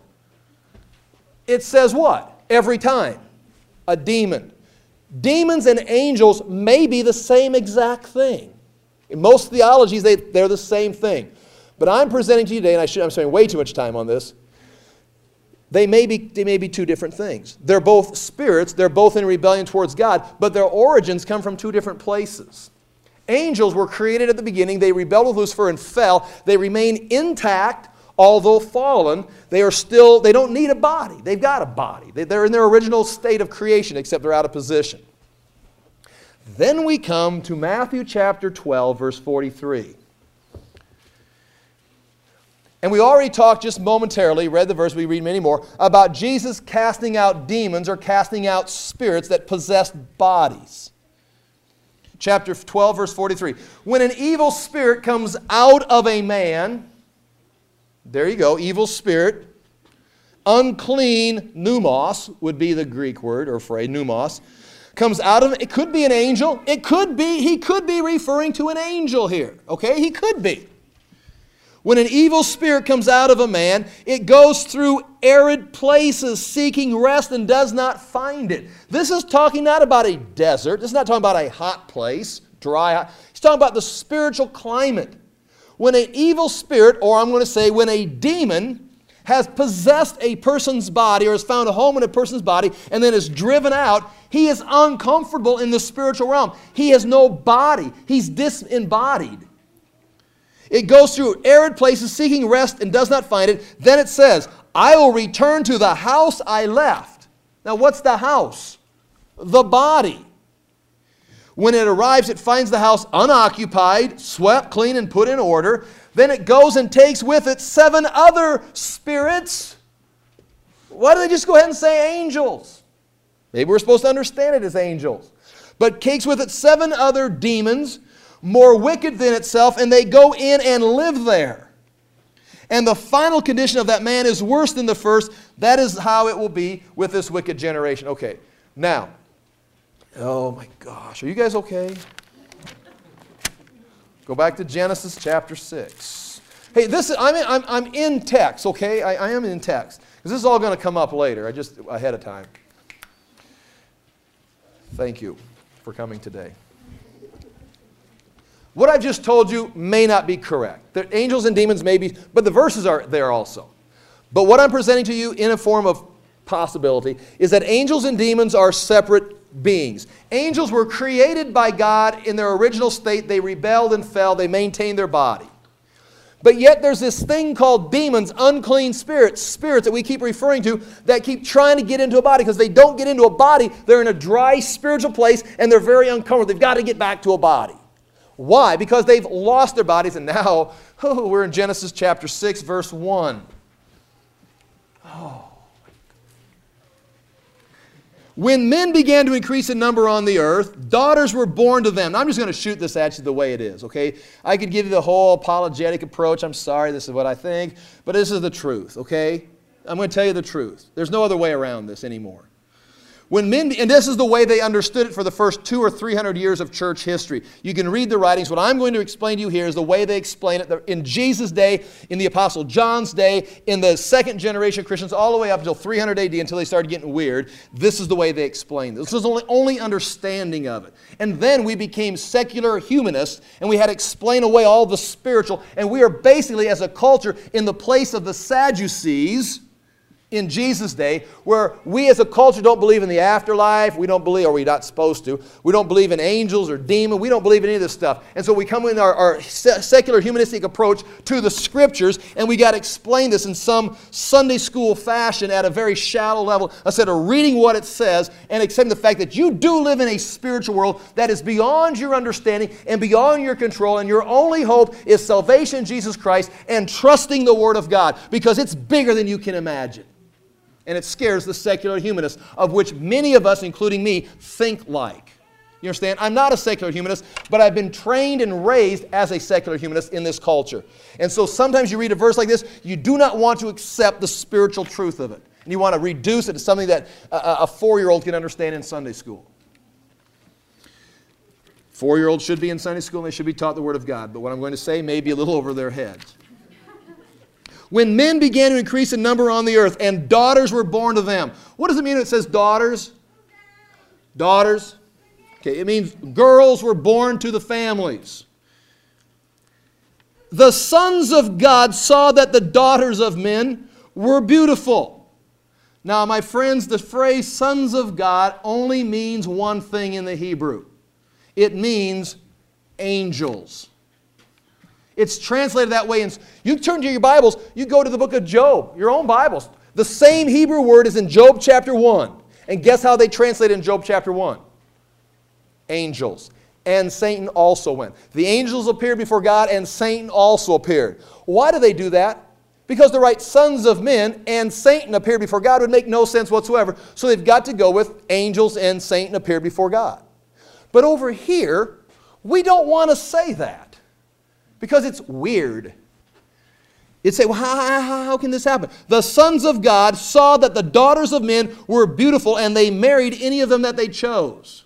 It says what? Every time. A demon. Demons and angels may be the same exact thing. In most theologies, they're the same thing. But I'm presenting to you today, and I'm spending way too much time on this, They may be two different things. They're both spirits. They're both in rebellion towards God, but their origins come from two different places. Angels were created at the beginning. They rebelled with Lucifer and fell. They remain intact, although fallen. They don't need a body. They've got a body. They're in their original state of creation, except they're out of position. Then we come to Matthew chapter 12, verse 43. And we already talked just momentarily, read the verse, we read many more, about Jesus casting out demons or casting out spirits that possessed bodies. Chapter 12, verse 43. When an evil spirit comes out of a man, there you go, evil spirit, unclean, pneumos would be the Greek word or phrase, pneumos, comes out of, it could be an angel, he could be referring to an angel here, okay? He could be. When an evil spirit comes out of a man, it goes through arid places seeking rest and does not find it. This is talking not about a desert. This is not talking about a hot place, dry. He's talking about the spiritual climate. When an evil spirit, or I'm going to say when a demon, has possessed a person's body or has found a home in a person's body and then is driven out, he is uncomfortable in the spiritual realm. He has no body. He's disembodied. It goes through arid places seeking rest and does not find it. Then it says, I will return to the house I left. Now what's the house? The body. When it arrives, it finds the house unoccupied, swept, clean, and put in order. Then it goes and takes with it 7 other spirits. Why do they just go ahead and say angels? Maybe we're supposed to understand it as angels. but takes with it 7 other demons, more wicked than itself, and they go in and live there. And the final condition of that man is worse than the first. That is how it will be with this wicked generation. Okay, now, oh my gosh, are you guys okay? Go back to Genesis chapter 6. Hey, I'm in text, okay? I am in text. Because this is all going to come up later, just ahead of time. Thank you for coming today. What I've just told you may not be correct. The angels and demons may be, but the verses are there also. But what I'm presenting to you in a form of possibility is that angels and demons are separate beings. Angels were created by God in their original state. They rebelled and fell. They maintained their body. But yet there's this thing called demons, unclean spirits that we keep referring to, that keep trying to get into a body. Because they don't get into a body, they're in a dry spiritual place and they're very uncomfortable. They've got to get back to a body. Why? Because they've lost their bodies, and now we're in Genesis chapter 6, verse 1. When men began to increase in number on the earth, daughters were born to them. Now, I'm just going to shoot this at you the way it is, okay? I could give you the whole apologetic approach. I'm sorry, this is what I think. But this is the truth, okay? I'm going to tell you the truth. There's no other way around this anymore. And this is the way they understood it for the first 200 or 300 years of church history. You can read the writings. What I'm going to explain to you here is the way they explain it in Jesus' day, in the Apostle John's day, in the second generation Christians, all the way up until 300 AD, until they started getting weird. This is the way they explained it. This is only understanding of it. And then we became secular humanists, and we had to explain away all the spiritual. And we are basically, as a culture, in the place of the Sadducees in Jesus' day, where we as a culture don't believe in the afterlife, we don't believe, or we're not supposed to, we don't believe in angels or demons, we don't believe in any of this stuff. And so we come in our secular humanistic approach to the Scriptures, and we got to explain this in some Sunday school fashion at a very shallow level, instead of reading what it says and accepting the fact that you do live in a spiritual world that is beyond your understanding and beyond your control, and your only hope is salvation in Jesus Christ and trusting the Word of God, because it's bigger than you can imagine. And it scares the secular humanists, of which many of us, including me, think like. You understand? I'm not a secular humanist, but I've been trained and raised as a secular humanist in this culture. And so sometimes you read a verse like this, you do not want to accept the spiritual truth of it. And you want to reduce it to something that a 4-year-old can understand in Sunday school. 4-year-olds should be in Sunday school and they should be taught the Word of God. But what I'm going to say may be a little over their heads. When men began to increase in number on the earth, and daughters were born to them. What does it mean when it says daughters? Daughters. Okay, it means girls were born to the families. The sons of God saw that the daughters of men were beautiful. Now, my friends, the phrase sons of God only means one thing in the Hebrew. It means angels. It's translated that way. And you turn to your Bibles, you go to the book of Job, your own Bibles. The same Hebrew word is in Job chapter 1. And guess how they translate it in Job chapter 1? Angels. And Satan also went. The angels appeared before God, and Satan also appeared. Why do they do that? Because to write sons of men and Satan appeared before God would make no sense whatsoever. So they've got to go with angels and Satan appeared before God. But over here, we don't want to say that. Because it's weird. You'd say, well, how can this happen? The sons of God saw that the daughters of men were beautiful, and they married any of them that they chose.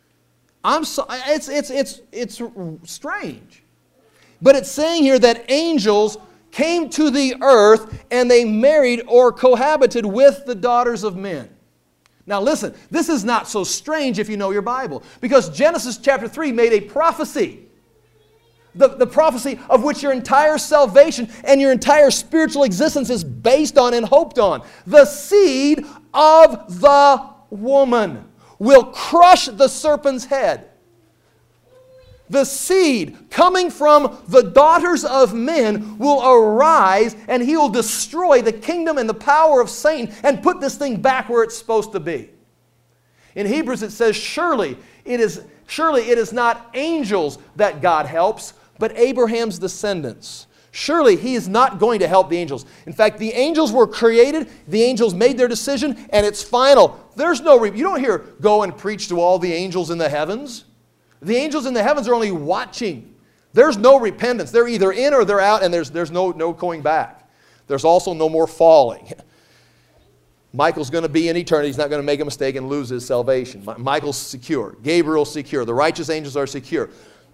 It's strange. But it's saying here that angels came to the earth, and they married or cohabited with the daughters of men. Now listen, this is not so strange if you know your Bible. Because Genesis chapter 3 made a prophecy. The prophecy of which your entire salvation and your entire spiritual existence is based on and hoped on. The seed of the woman will crush the serpent's head. The seed coming from the daughters of men will arise, and he will destroy the kingdom and the power of Satan and put this thing back where it's supposed to be. In Hebrews it says, surely it is not angels that God helps, but Abraham's descendants. Surely he is not going to help the angels. In fact, the angels were created, the angels made their decision, and it's final. There's no, you don't hear, go and preach to all the angels in the heavens. The angels in the heavens are only watching. There's no repentance. They're either in or they're out, and there's no going back. There's also no more falling. Michael's going to be in eternity. He's not going to make a mistake and lose his salvation. Michael's secure. Gabriel's secure. The righteous angels are secure.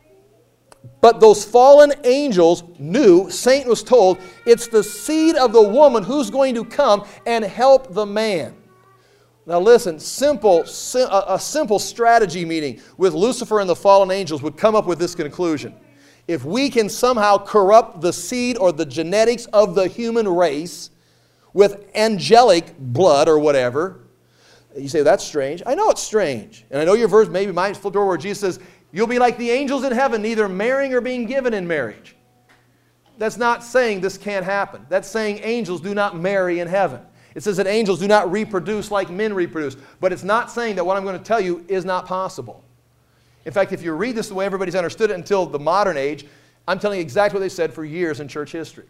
But those fallen angels knew, Satan was told, it's the seed of the woman who's going to come and help the man. Now listen, a simple strategy meeting with Lucifer and the fallen angels would come up with this conclusion. If we can somehow corrupt the seed or the genetics of the human race with angelic blood or whatever, you say, that's strange. I know it's strange. And I know your verse maybe might flip over where Jesus says, you'll be like the angels in heaven, neither marrying or being given in marriage. That's not saying this can't happen. That's saying angels do not marry in heaven. It says that angels do not reproduce like men reproduce. But it's not saying that what I'm going to tell you is not possible. In fact, if you read this the way everybody's understood it until the modern age, I'm telling you exactly what they said for years in church history.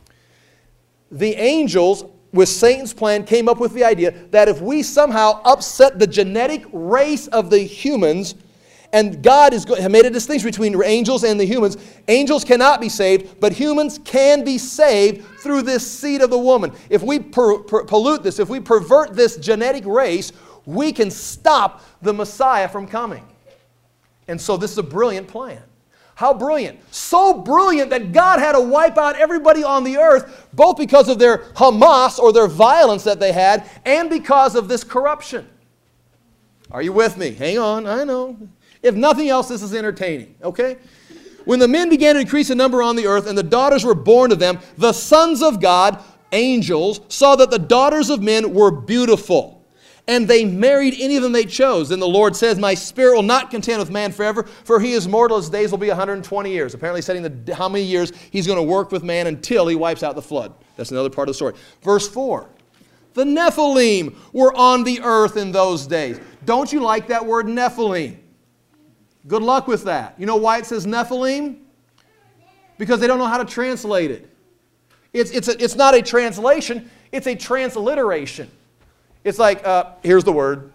The angels, with Satan's plan, came up with the idea that if we somehow upset the genetic race of the humans, and God has made a distinction between angels and the humans. Angels cannot be saved, but humans can be saved through this seed of the woman. If we pollute this, if we pervert this genetic race, we can stop the Messiah from coming. And so this is a brilliant plan. How brilliant? So brilliant that God had to wipe out everybody on the earth, both because of their Hamas or their violence that they had, and because of this corruption. Are you with me? Hang on, I know. If nothing else, this is entertaining, okay? When the men began to increase in number on the earth, and the daughters were born to them, the sons of God, angels, saw that the daughters of men were beautiful. And they married any of them they chose. And the Lord says, my spirit will not contend with man forever, for he is mortal, his days will be 120 years. Apparently setting how many years he's going to work with man until he wipes out the flood. That's another part of the story. Verse 4. The Nephilim were on the earth in those days. Don't you like that word Nephilim? Good luck with that. You know why it says Nephilim? Because they don't know how to translate it. It's not a translation, it's a transliteration. It's like, here's the word.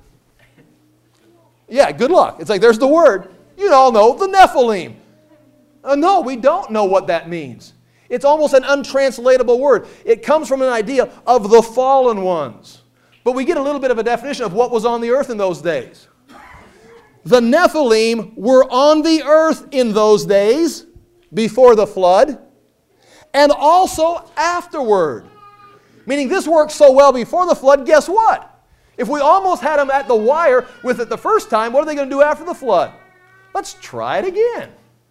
Yeah, good luck. It's like, there's the word. You all know, the Nephilim. No, we don't know what that means. It's almost an untranslatable word. It comes from an idea of the fallen ones. But we get a little bit of a definition of what was on the earth in those days. The Nephilim were on the earth in those days, before the flood, and also afterward. Meaning this worked so well before the flood, guess what? If we almost had them at the wire with it the first time, what are they going to do after the flood? Let's try it again.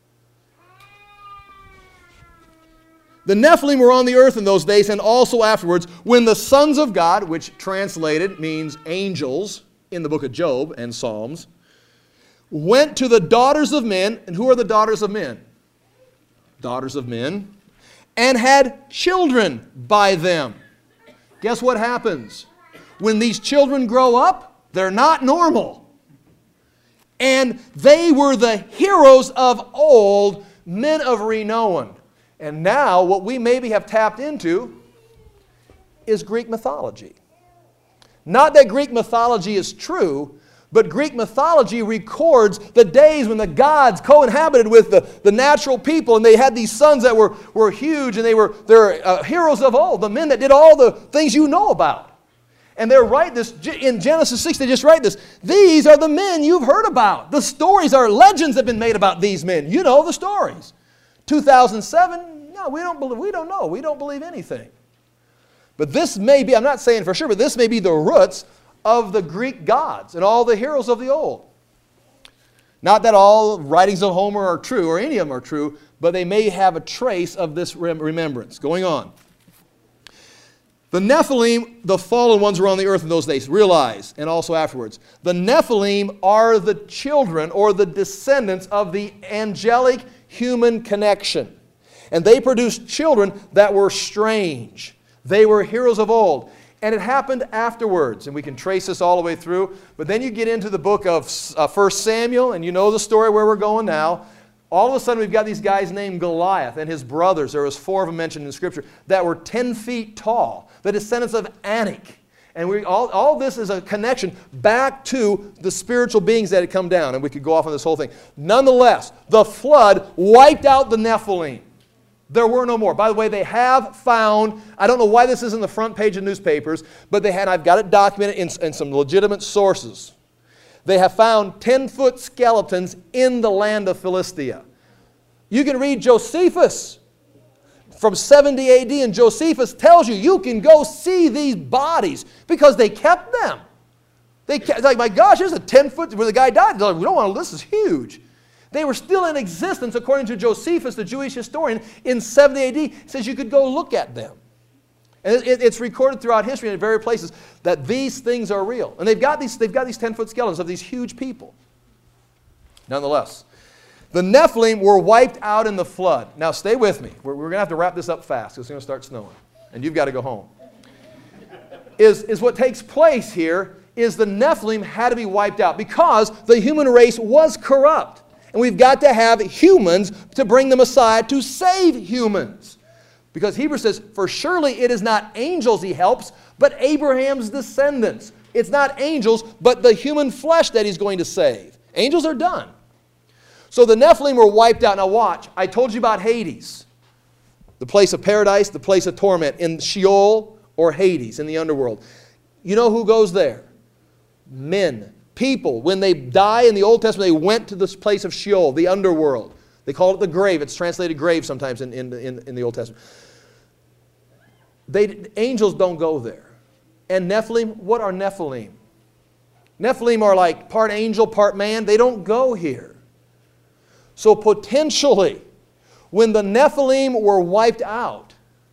The Nephilim were on the earth in those days and also afterwards, when the sons of God, which translated means angels in the book of Job and Psalms, went to the daughters of men. And who are the daughters of men? Daughters of men. And had children by them. Guess what happens? When these children grow up, they're not normal. And they were the heroes of old, men of renown. And now what we maybe have tapped into is Greek mythology. Not that Greek mythology is true, but Greek mythology records the days when the gods co-inhabited with the natural people, and they had these sons that were huge, and they're heroes of old, the men that did all the things you know about. And they write this, in Genesis 6, they just write this. These are the men you've heard about. The stories are legends that have been made about these men. You know the stories. 2007, no, we don't know. We don't believe anything. But this may be, I'm not saying for sure, but this may be the roots of the Greek gods and all the heroes of the old. Not that all writings of Homer are true, or any of them are true, but they may have a trace of this remembrance. Going on. The Nephilim, the fallen ones, were on the earth in those days. Realize, and also afterwards. The Nephilim are the children or the descendants of the angelic human connection. And they produced children that were strange. They were heroes of old. And it happened afterwards, and we can trace this all the way through. But then you get into the book of 1 Samuel, and you know the story where we're going now. All of a sudden we've got these guys named Goliath and his brothers. There was 4 of them mentioned in Scripture that were 10 feet tall, the descendants of Anak. And all this is a connection back to the spiritual beings that had come down. And we could go off on this whole thing. Nonetheless, the flood wiped out the Nephilim. There were no more. By the way, they have found, I don't know why this isn't the front page of newspapers, but they had, I've got it documented in some legitimate sources. They have found 10-foot skeletons in the land of Philistia. You can read Josephus from 70 AD, and Josephus tells you can go see these bodies because they kept them. It's like, my gosh, there's a 10-foot where the guy died. They're like, we don't want to, this is huge. They were still in existence, according to Josephus, the Jewish historian, in 70 AD. He says you could go look at them. And it's recorded throughout history in various places that these things are real. And they've got these 10-foot skeletons of these huge people. Nonetheless, the Nephilim were wiped out in the flood. Now stay with me. We're going to have to wrap this up fast because it's going to start snowing. And you've got to go home. Is what takes place here is the Nephilim had to be wiped out because the human race was corrupt. And we've got to have humans to bring the Messiah to save humans. Because Hebrews says, for surely it is not angels he helps, but Abraham's descendants. It's not angels, but the human flesh that he's going to save. Angels are done. So the Nephilim were wiped out. Now watch, I told you about Hades. The place of paradise, the place of torment in Sheol or Hades in the underworld. You know who goes there? Men. People, when they die in the Old Testament, they went to this place of Sheol, the underworld. They call it the grave. It's translated grave sometimes in the Old Testament. Angels don't go there. And Nephilim, what are Nephilim? Nephilim are like part angel, part man. They don't go here. So potentially, when the Nephilim were wiped out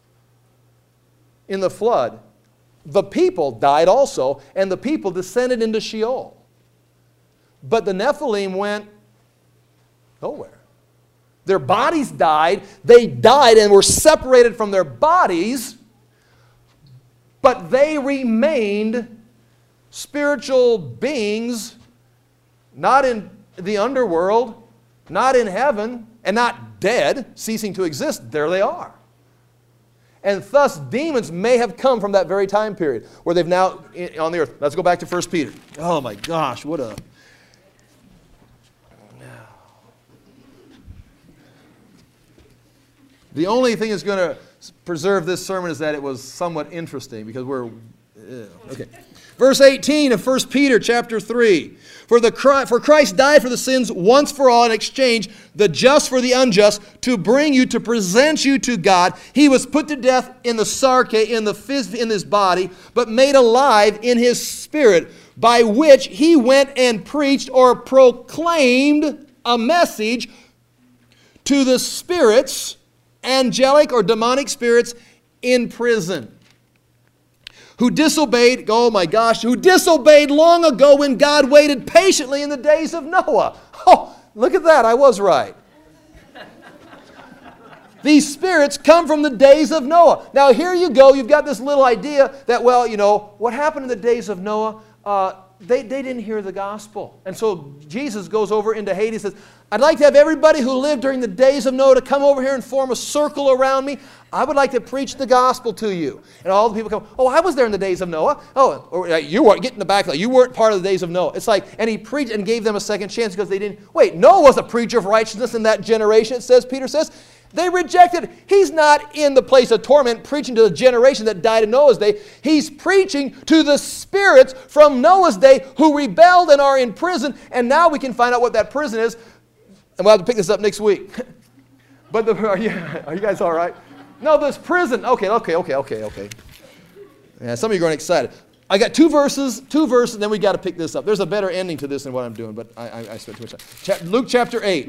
in the flood, the people died also, and the people descended into Sheol. But the Nephilim went nowhere. Their bodies died. They died and were separated from their bodies, but they remained spiritual beings, not in the underworld, not in heaven, and not dead, ceasing to exist. There they are. And thus, demons may have come from that very time period where they've now on the earth. Let's go back to 1 Peter. Oh my gosh, what a... The only thing that's going to preserve this sermon is that it was somewhat interesting because we're... okay. Verse 18 of 1 Peter chapter 3. For Christ died for the sins once for all in exchange, the just for the unjust, to bring you, to present you to God. He was put to death in the sarke, in his body, but made alive in his spirit, by which he went and preached or proclaimed a message to the spirits, angelic or demonic spirits in prison, who disobeyed, oh my gosh, who disobeyed long ago when God waited patiently in the days of Noah. Oh, look at that, I was right. These spirits come from the days of Noah. Now here you go, you've got this little idea that, well, you know, what happened in the days of Noah? They didn't hear the gospel. And so Jesus goes over into Hades and says, I'd like to have everybody who lived during the days of Noah to come over here and form a circle around me. I would like to preach the gospel to you. And all the people come, oh, I was there in the days of Noah. Oh, or, you weren't, get in the back. You weren't part of the days of Noah. It's like, and he preached and gave them a second chance because they didn't. Wait, Noah was a preacher of righteousness in that generation, it says, Peter says. They rejected. He's not in the place of torment preaching to the generation that died in Noah's day. He's preaching to the spirits from Noah's day who rebelled and are in prison. And now we can find out what that prison is. And we'll have to pick this up next week. But are you guys all right? No, this prison. Okay. Yeah, some of you are going excited. I got two verses, and then we got to pick this up. There's a better ending to this than what I'm doing, but I spent too much time. Luke chapter 8,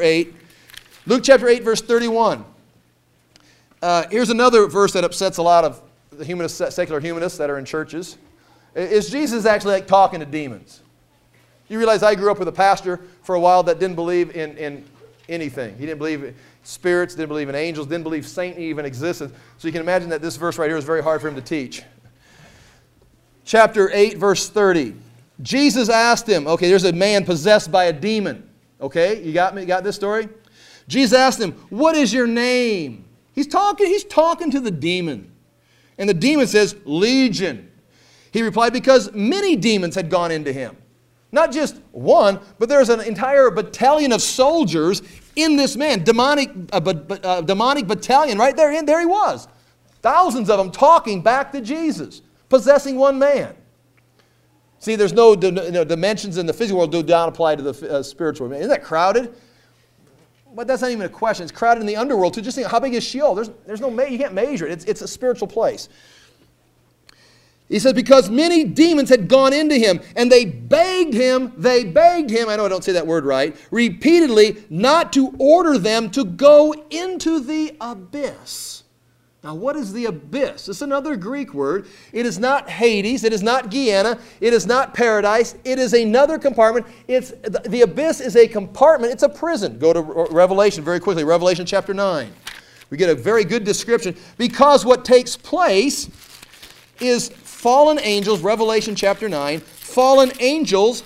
verse 31. Here's another verse that upsets a lot of the secular humanists that are in churches. Is Jesus actually like talking to demons? You realize I grew up with a pastor for a while that didn't believe in anything. He didn't believe in spirits, didn't believe in angels, didn't believe Satan even existed. So you can imagine that this verse right here is very hard for him to teach. Chapter 8, verse 30. Jesus asked him, okay, there's a man possessed by a demon. Okay, you got me? You got this story? Jesus asked him, what is your name? He's talking to the demon. And the demon says, Legion. He replied, because many demons had gone into him. Not just one, but there's an entire battalion of soldiers in this man. Demonic battalion right there. There he was. Thousands of them talking back to Jesus, possessing one man. See, there's no dimensions in the physical world do not apply to the spiritual world. Isn't that crowded? But that's not even a question. It's crowded in the underworld too. Just think, how big is Sheol? There's no, you can't measure it. It's a spiritual place. He says, because many demons had gone into him, and they begged him, I know I don't say that word right, repeatedly, not to order them to go into the abyss. Now, what is the abyss? It's another Greek word. It is not Hades. It is not Gehenna. It is not paradise. It is another compartment. The abyss is a compartment. It's a prison. Go to Revelation very quickly. Revelation chapter 9. We get a very good description. Because what takes place is fallen angels, Revelation chapter 9, fallen angels,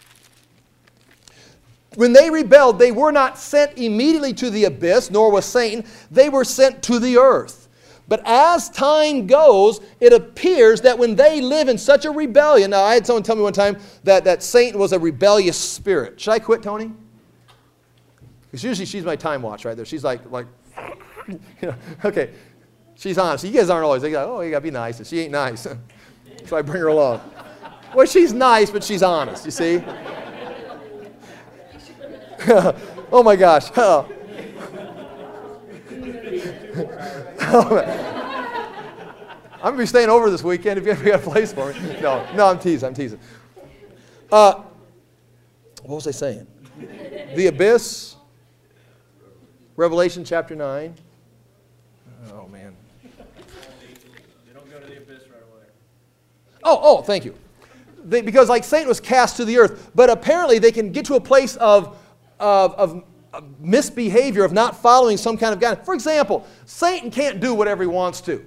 when they rebelled, they were not sent immediately to the abyss, nor was Satan. They were sent to the earth. But as time goes, it appears that when they live in such a rebellion, now I had someone tell me one time that Satan was a rebellious spirit. Should I quit, Tony? Because usually she's my time watch right there. She's like you know, okay, she's honest. You guys aren't always, they go, oh, you got to be nice. And she ain't nice. So I bring her along. Well, she's nice, but she's honest, you see? Oh my gosh. Oh. I'm going to be staying over this weekend if you ever got a place for me. No, I'm teasing. What was I saying? The abyss, Revelation chapter 9. Oh, man. You don't go to the abyss right away. Oh, thank you. Because like Satan was cast to the earth, but apparently they can get to a place of misbehavior, of not following some kind of guidance. For example, Satan can't do whatever he wants to.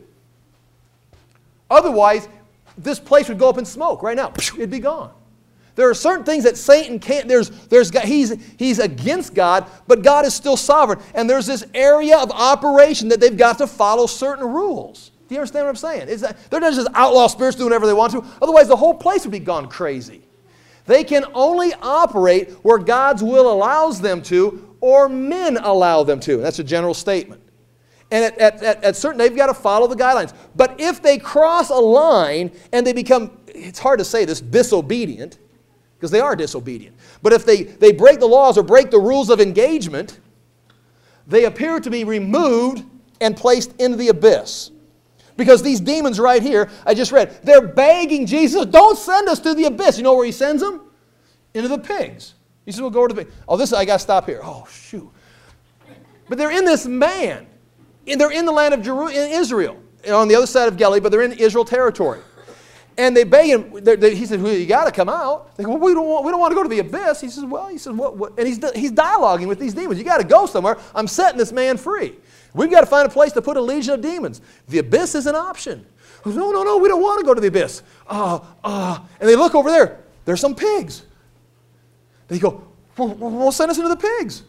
Otherwise, this place would go up in smoke right now. It'd be gone. There are certain things that Satan can't, he's against God, but God is still sovereign. And there's this area of operation that they've got to follow certain rules. Do you understand what I'm saying? They're not just outlaw spirits doing whatever they want to. Otherwise, the whole place would be gone crazy. They can only operate where God's will allows them to, or men allow them to. That's a general statement. And at certain, they've got to follow the guidelines. But if they cross a line and they become, it's hard to say this, disobedient, because they are disobedient. But if they break the laws or break the rules of engagement, they appear to be removed and placed into the abyss. Because these demons right here, I just read, they're begging Jesus, don't send us to the abyss. You know where he sends them? Into the pigs. He says, we'll go to the pigs. Oh, I got to stop here. Oh, shoot. But they're in this man. They're in the land of Israel, on the other side of Galilee, but they're in Israel territory. And they beg him. He said, well, you got to come out. They go, well, we don't want to go to the abyss. He says, what? And he's dialoguing with these demons. You got to go somewhere. I'm setting this man free. We've got to find a place to put a legion of demons. The abyss is an option. No, we don't want to go to the abyss. And they look over there. There's some pigs. They go, well, send us into the pigs.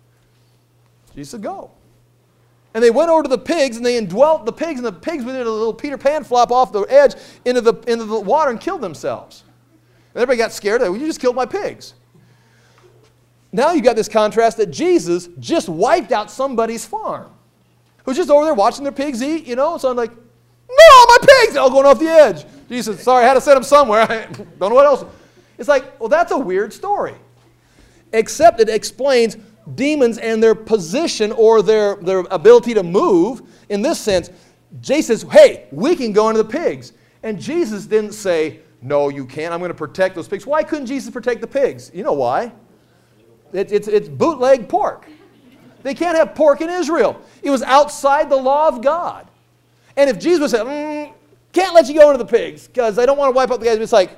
Jesus said, go. And they went over to the pigs, and they indwelt the pigs, and the pigs did a little Peter Pan flop off the edge into the water and killed themselves. And everybody got scared. Well, you just killed my pigs. Now you got this contrast that Jesus just wiped out somebody's farm, who's just over there watching their pigs eat, So I'm like, no, my pigs! They're all going off the edge. Jesus said, sorry, I had to send them somewhere. I don't know what else. It's like, well, that's a weird story. Except it explains demons and their position or their ability to move. In this sense, Jesus says, hey, we can go into the pigs. And Jesus didn't say, no, you can't. I'm going to protect those pigs. Why couldn't Jesus protect the pigs? You know why? It's bootleg pork. They can't have pork in Israel. It was outside the law of God. And if Jesus would say, can't let you go into the pigs because I don't want to wipe out the guys, it's like,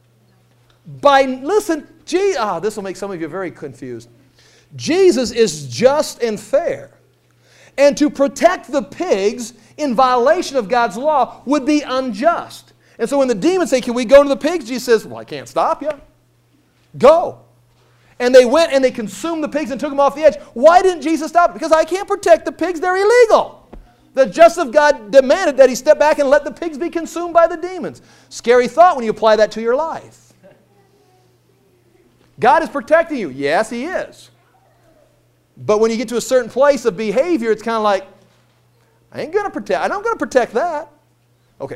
this will make some of you very confused. Jesus is just and fair. And to protect the pigs in violation of God's law would be unjust. And so when the demons say, can we go to the pigs? Jesus says, well, I can't stop you. Go. And they went and they consumed the pigs and took them off the edge. Why didn't Jesus stop? Because I can't protect the pigs. They're illegal. The justice of God demanded that he step back and let the pigs be consumed by the demons. Scary thought when you apply that to your life. God is protecting you. Yes, he is. But when you get to a certain place of behavior, it's kind of like, I'm not going to protect that. Okay.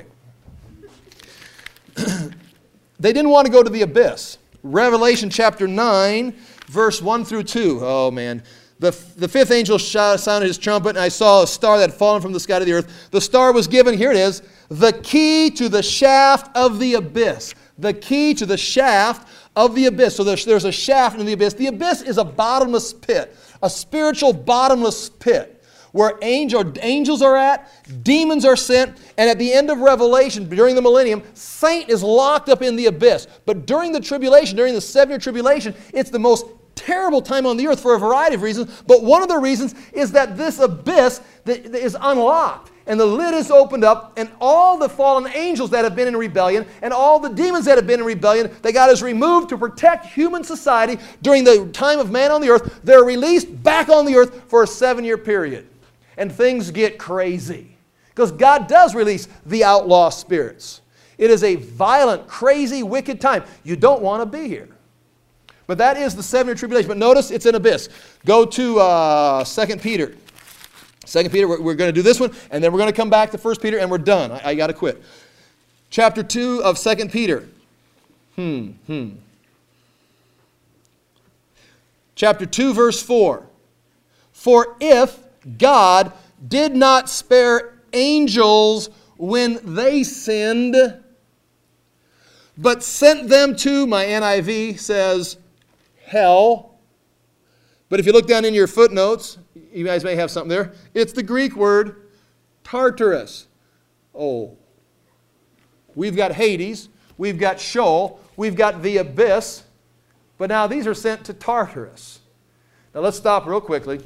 They didn't want to go to the abyss. Revelation chapter 9, verse 1 through 2. Oh, man. The fifth angel sounded his trumpet, and I saw a star that had fallen from the sky to the earth. The star was given, here it is, the key to the shaft of the abyss. The key to the shaft of the abyss. So there's a shaft in the abyss. The abyss is a bottomless pit, a spiritual bottomless pit, where angels are at, demons are sent, and at the end of Revelation, during the millennium, Satan is locked up in the abyss. But during the tribulation, during the 7-year tribulation, it's the most terrible time on the earth for a variety of reasons, but one of the reasons is that this abyss is unlocked, and the lid is opened up, and all the fallen angels that have been in rebellion, and all the demons that have been in rebellion, that God has removed to protect human society during the time of man on the earth, they're released back on the earth for a 7-year period. And things get crazy. Because God does release the outlaw spirits. It is a violent, crazy, wicked time. You don't want to be here. But that is the 7-year tribulation. But notice it's an abyss. Go to 2 Peter. 2 Peter, we're going to do this one, and then we're going to come back to 1 Peter, and we're done. I got to quit. Chapter 2 of 2 Peter. Chapter 2, verse 4. For if God did not spare angels when they sinned, but sent them to, my NIV says, hell. But if you look down in your footnotes, you guys may have something there. It's the Greek word Tartarus. Oh. We've got Hades. We've got Sheol. We've got the abyss. But now these are sent to Tartarus. Now let's stop real quickly.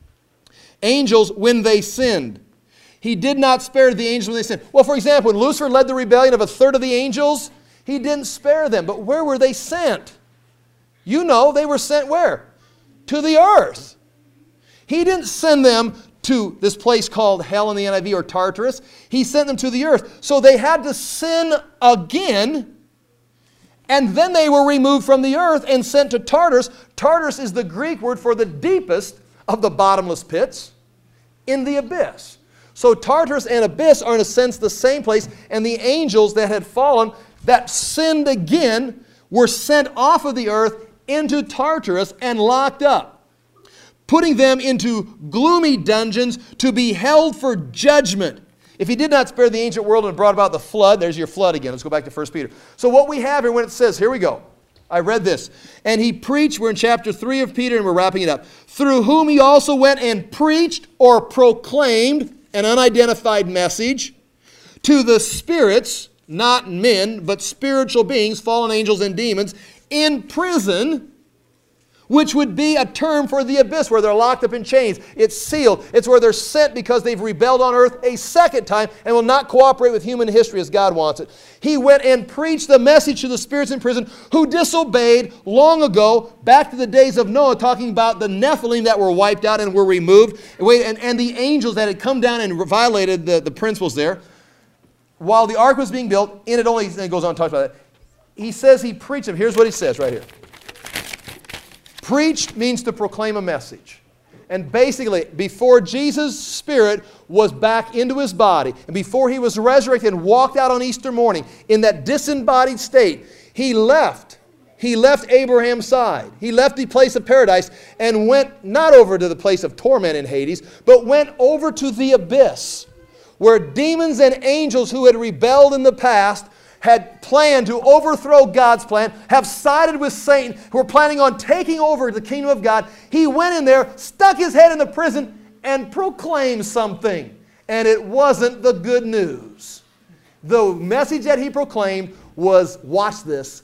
Angels when they sinned. He did not spare the angels when they sinned. Well, for example, when Lucifer led the rebellion of a third of the angels, he didn't spare them. But where were they sent? You know, they were sent where? To the earth. He didn't send them to this place called hell in the NIV or Tartarus. He sent them to the earth. So they had to sin again, and then they were removed from the earth and sent to Tartarus. Tartarus is the Greek word for the deepest of the bottomless pits in the abyss. So Tartarus and abyss are in a sense the same place, and the angels that had fallen, that sinned again, were sent off of the earth into Tartarus and locked up, putting them into gloomy dungeons to be held for judgment. If he did not spare the ancient world and brought about the flood, there's your flood again. Let's go back to 1 Peter. So what we have here when it says, here we go. I read this. And he preached, we're in chapter 3 of Peter and we're wrapping it up. Through whom he also went and preached or proclaimed an unidentified message to the spirits, not men, but spiritual beings, fallen angels and demons, in prison, which would be a term for the abyss, where they're locked up in chains. It's sealed. It's where they're sent because they've rebelled on earth a second time and will not cooperate with human history as God wants it. He went and preached the message to the spirits in prison who disobeyed long ago, back to the days of Noah, talking about the Nephilim that were wiped out and were removed, and the angels that had come down and violated the principles there. While the ark was being built, in it only, and it goes on to talk about that. He says he preached them. Here's what he says right here. Preached means to proclaim a message. And basically, before Jesus' spirit was back into his body, and before he was resurrected and walked out on Easter morning in that disembodied state, he left. He left Abraham's side. He left the place of paradise and went not over to the place of torment in Hades, but went over to the abyss, where demons and angels who had rebelled in the past had planned to overthrow God's plan, have sided with Satan, who were planning on taking over the kingdom of God. He went in there, stuck his head in the prison, and proclaimed something. And it wasn't the good news. The message that he proclaimed was, watch this,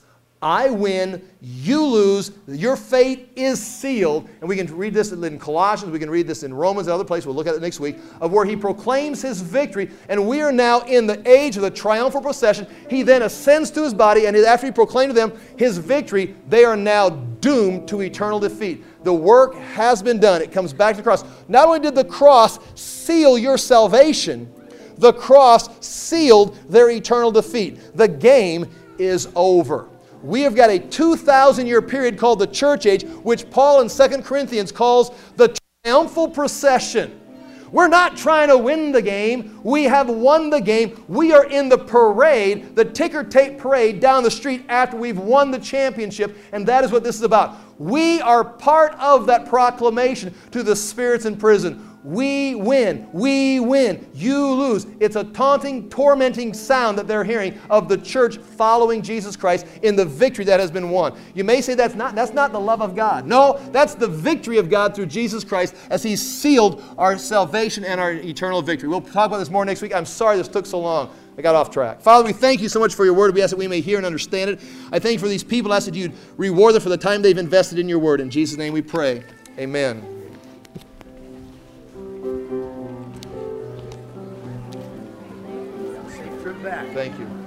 I win, you lose, your fate is sealed. And we can read this in Colossians, we can read this in Romans and other places, we'll look at it next week, of where he proclaims his victory. And we are now in the age of the triumphal procession. He then ascends to his body, and after he proclaimed to them his victory, they are now doomed to eternal defeat. The work has been done. It comes back to the cross. Not only did the cross seal your salvation, the cross sealed their eternal defeat. The game is over. We have got a 2,000-year period called the church age, which Paul in 2 Corinthians calls the triumphal procession. We're not trying to win the game. We have won the game. We are in the parade, the ticker tape parade down the street after we've won the championship, and that is what this is about. We are part of that proclamation to the spirits in prison. We win, you lose. It's a taunting, tormenting sound that they're hearing of the church following Jesus Christ in the victory that has been won. You may say that's not the love of God. No, that's the victory of God through Jesus Christ as He sealed our salvation and our eternal victory. We'll talk about this more next week. I'm sorry this took so long. I got off track. Father, we thank you so much for your word. We ask that we may hear and understand it. I thank you for these people. I ask that you'd reward them for the time they've invested in your word. In Jesus' name we pray. Amen. Back. Thank you.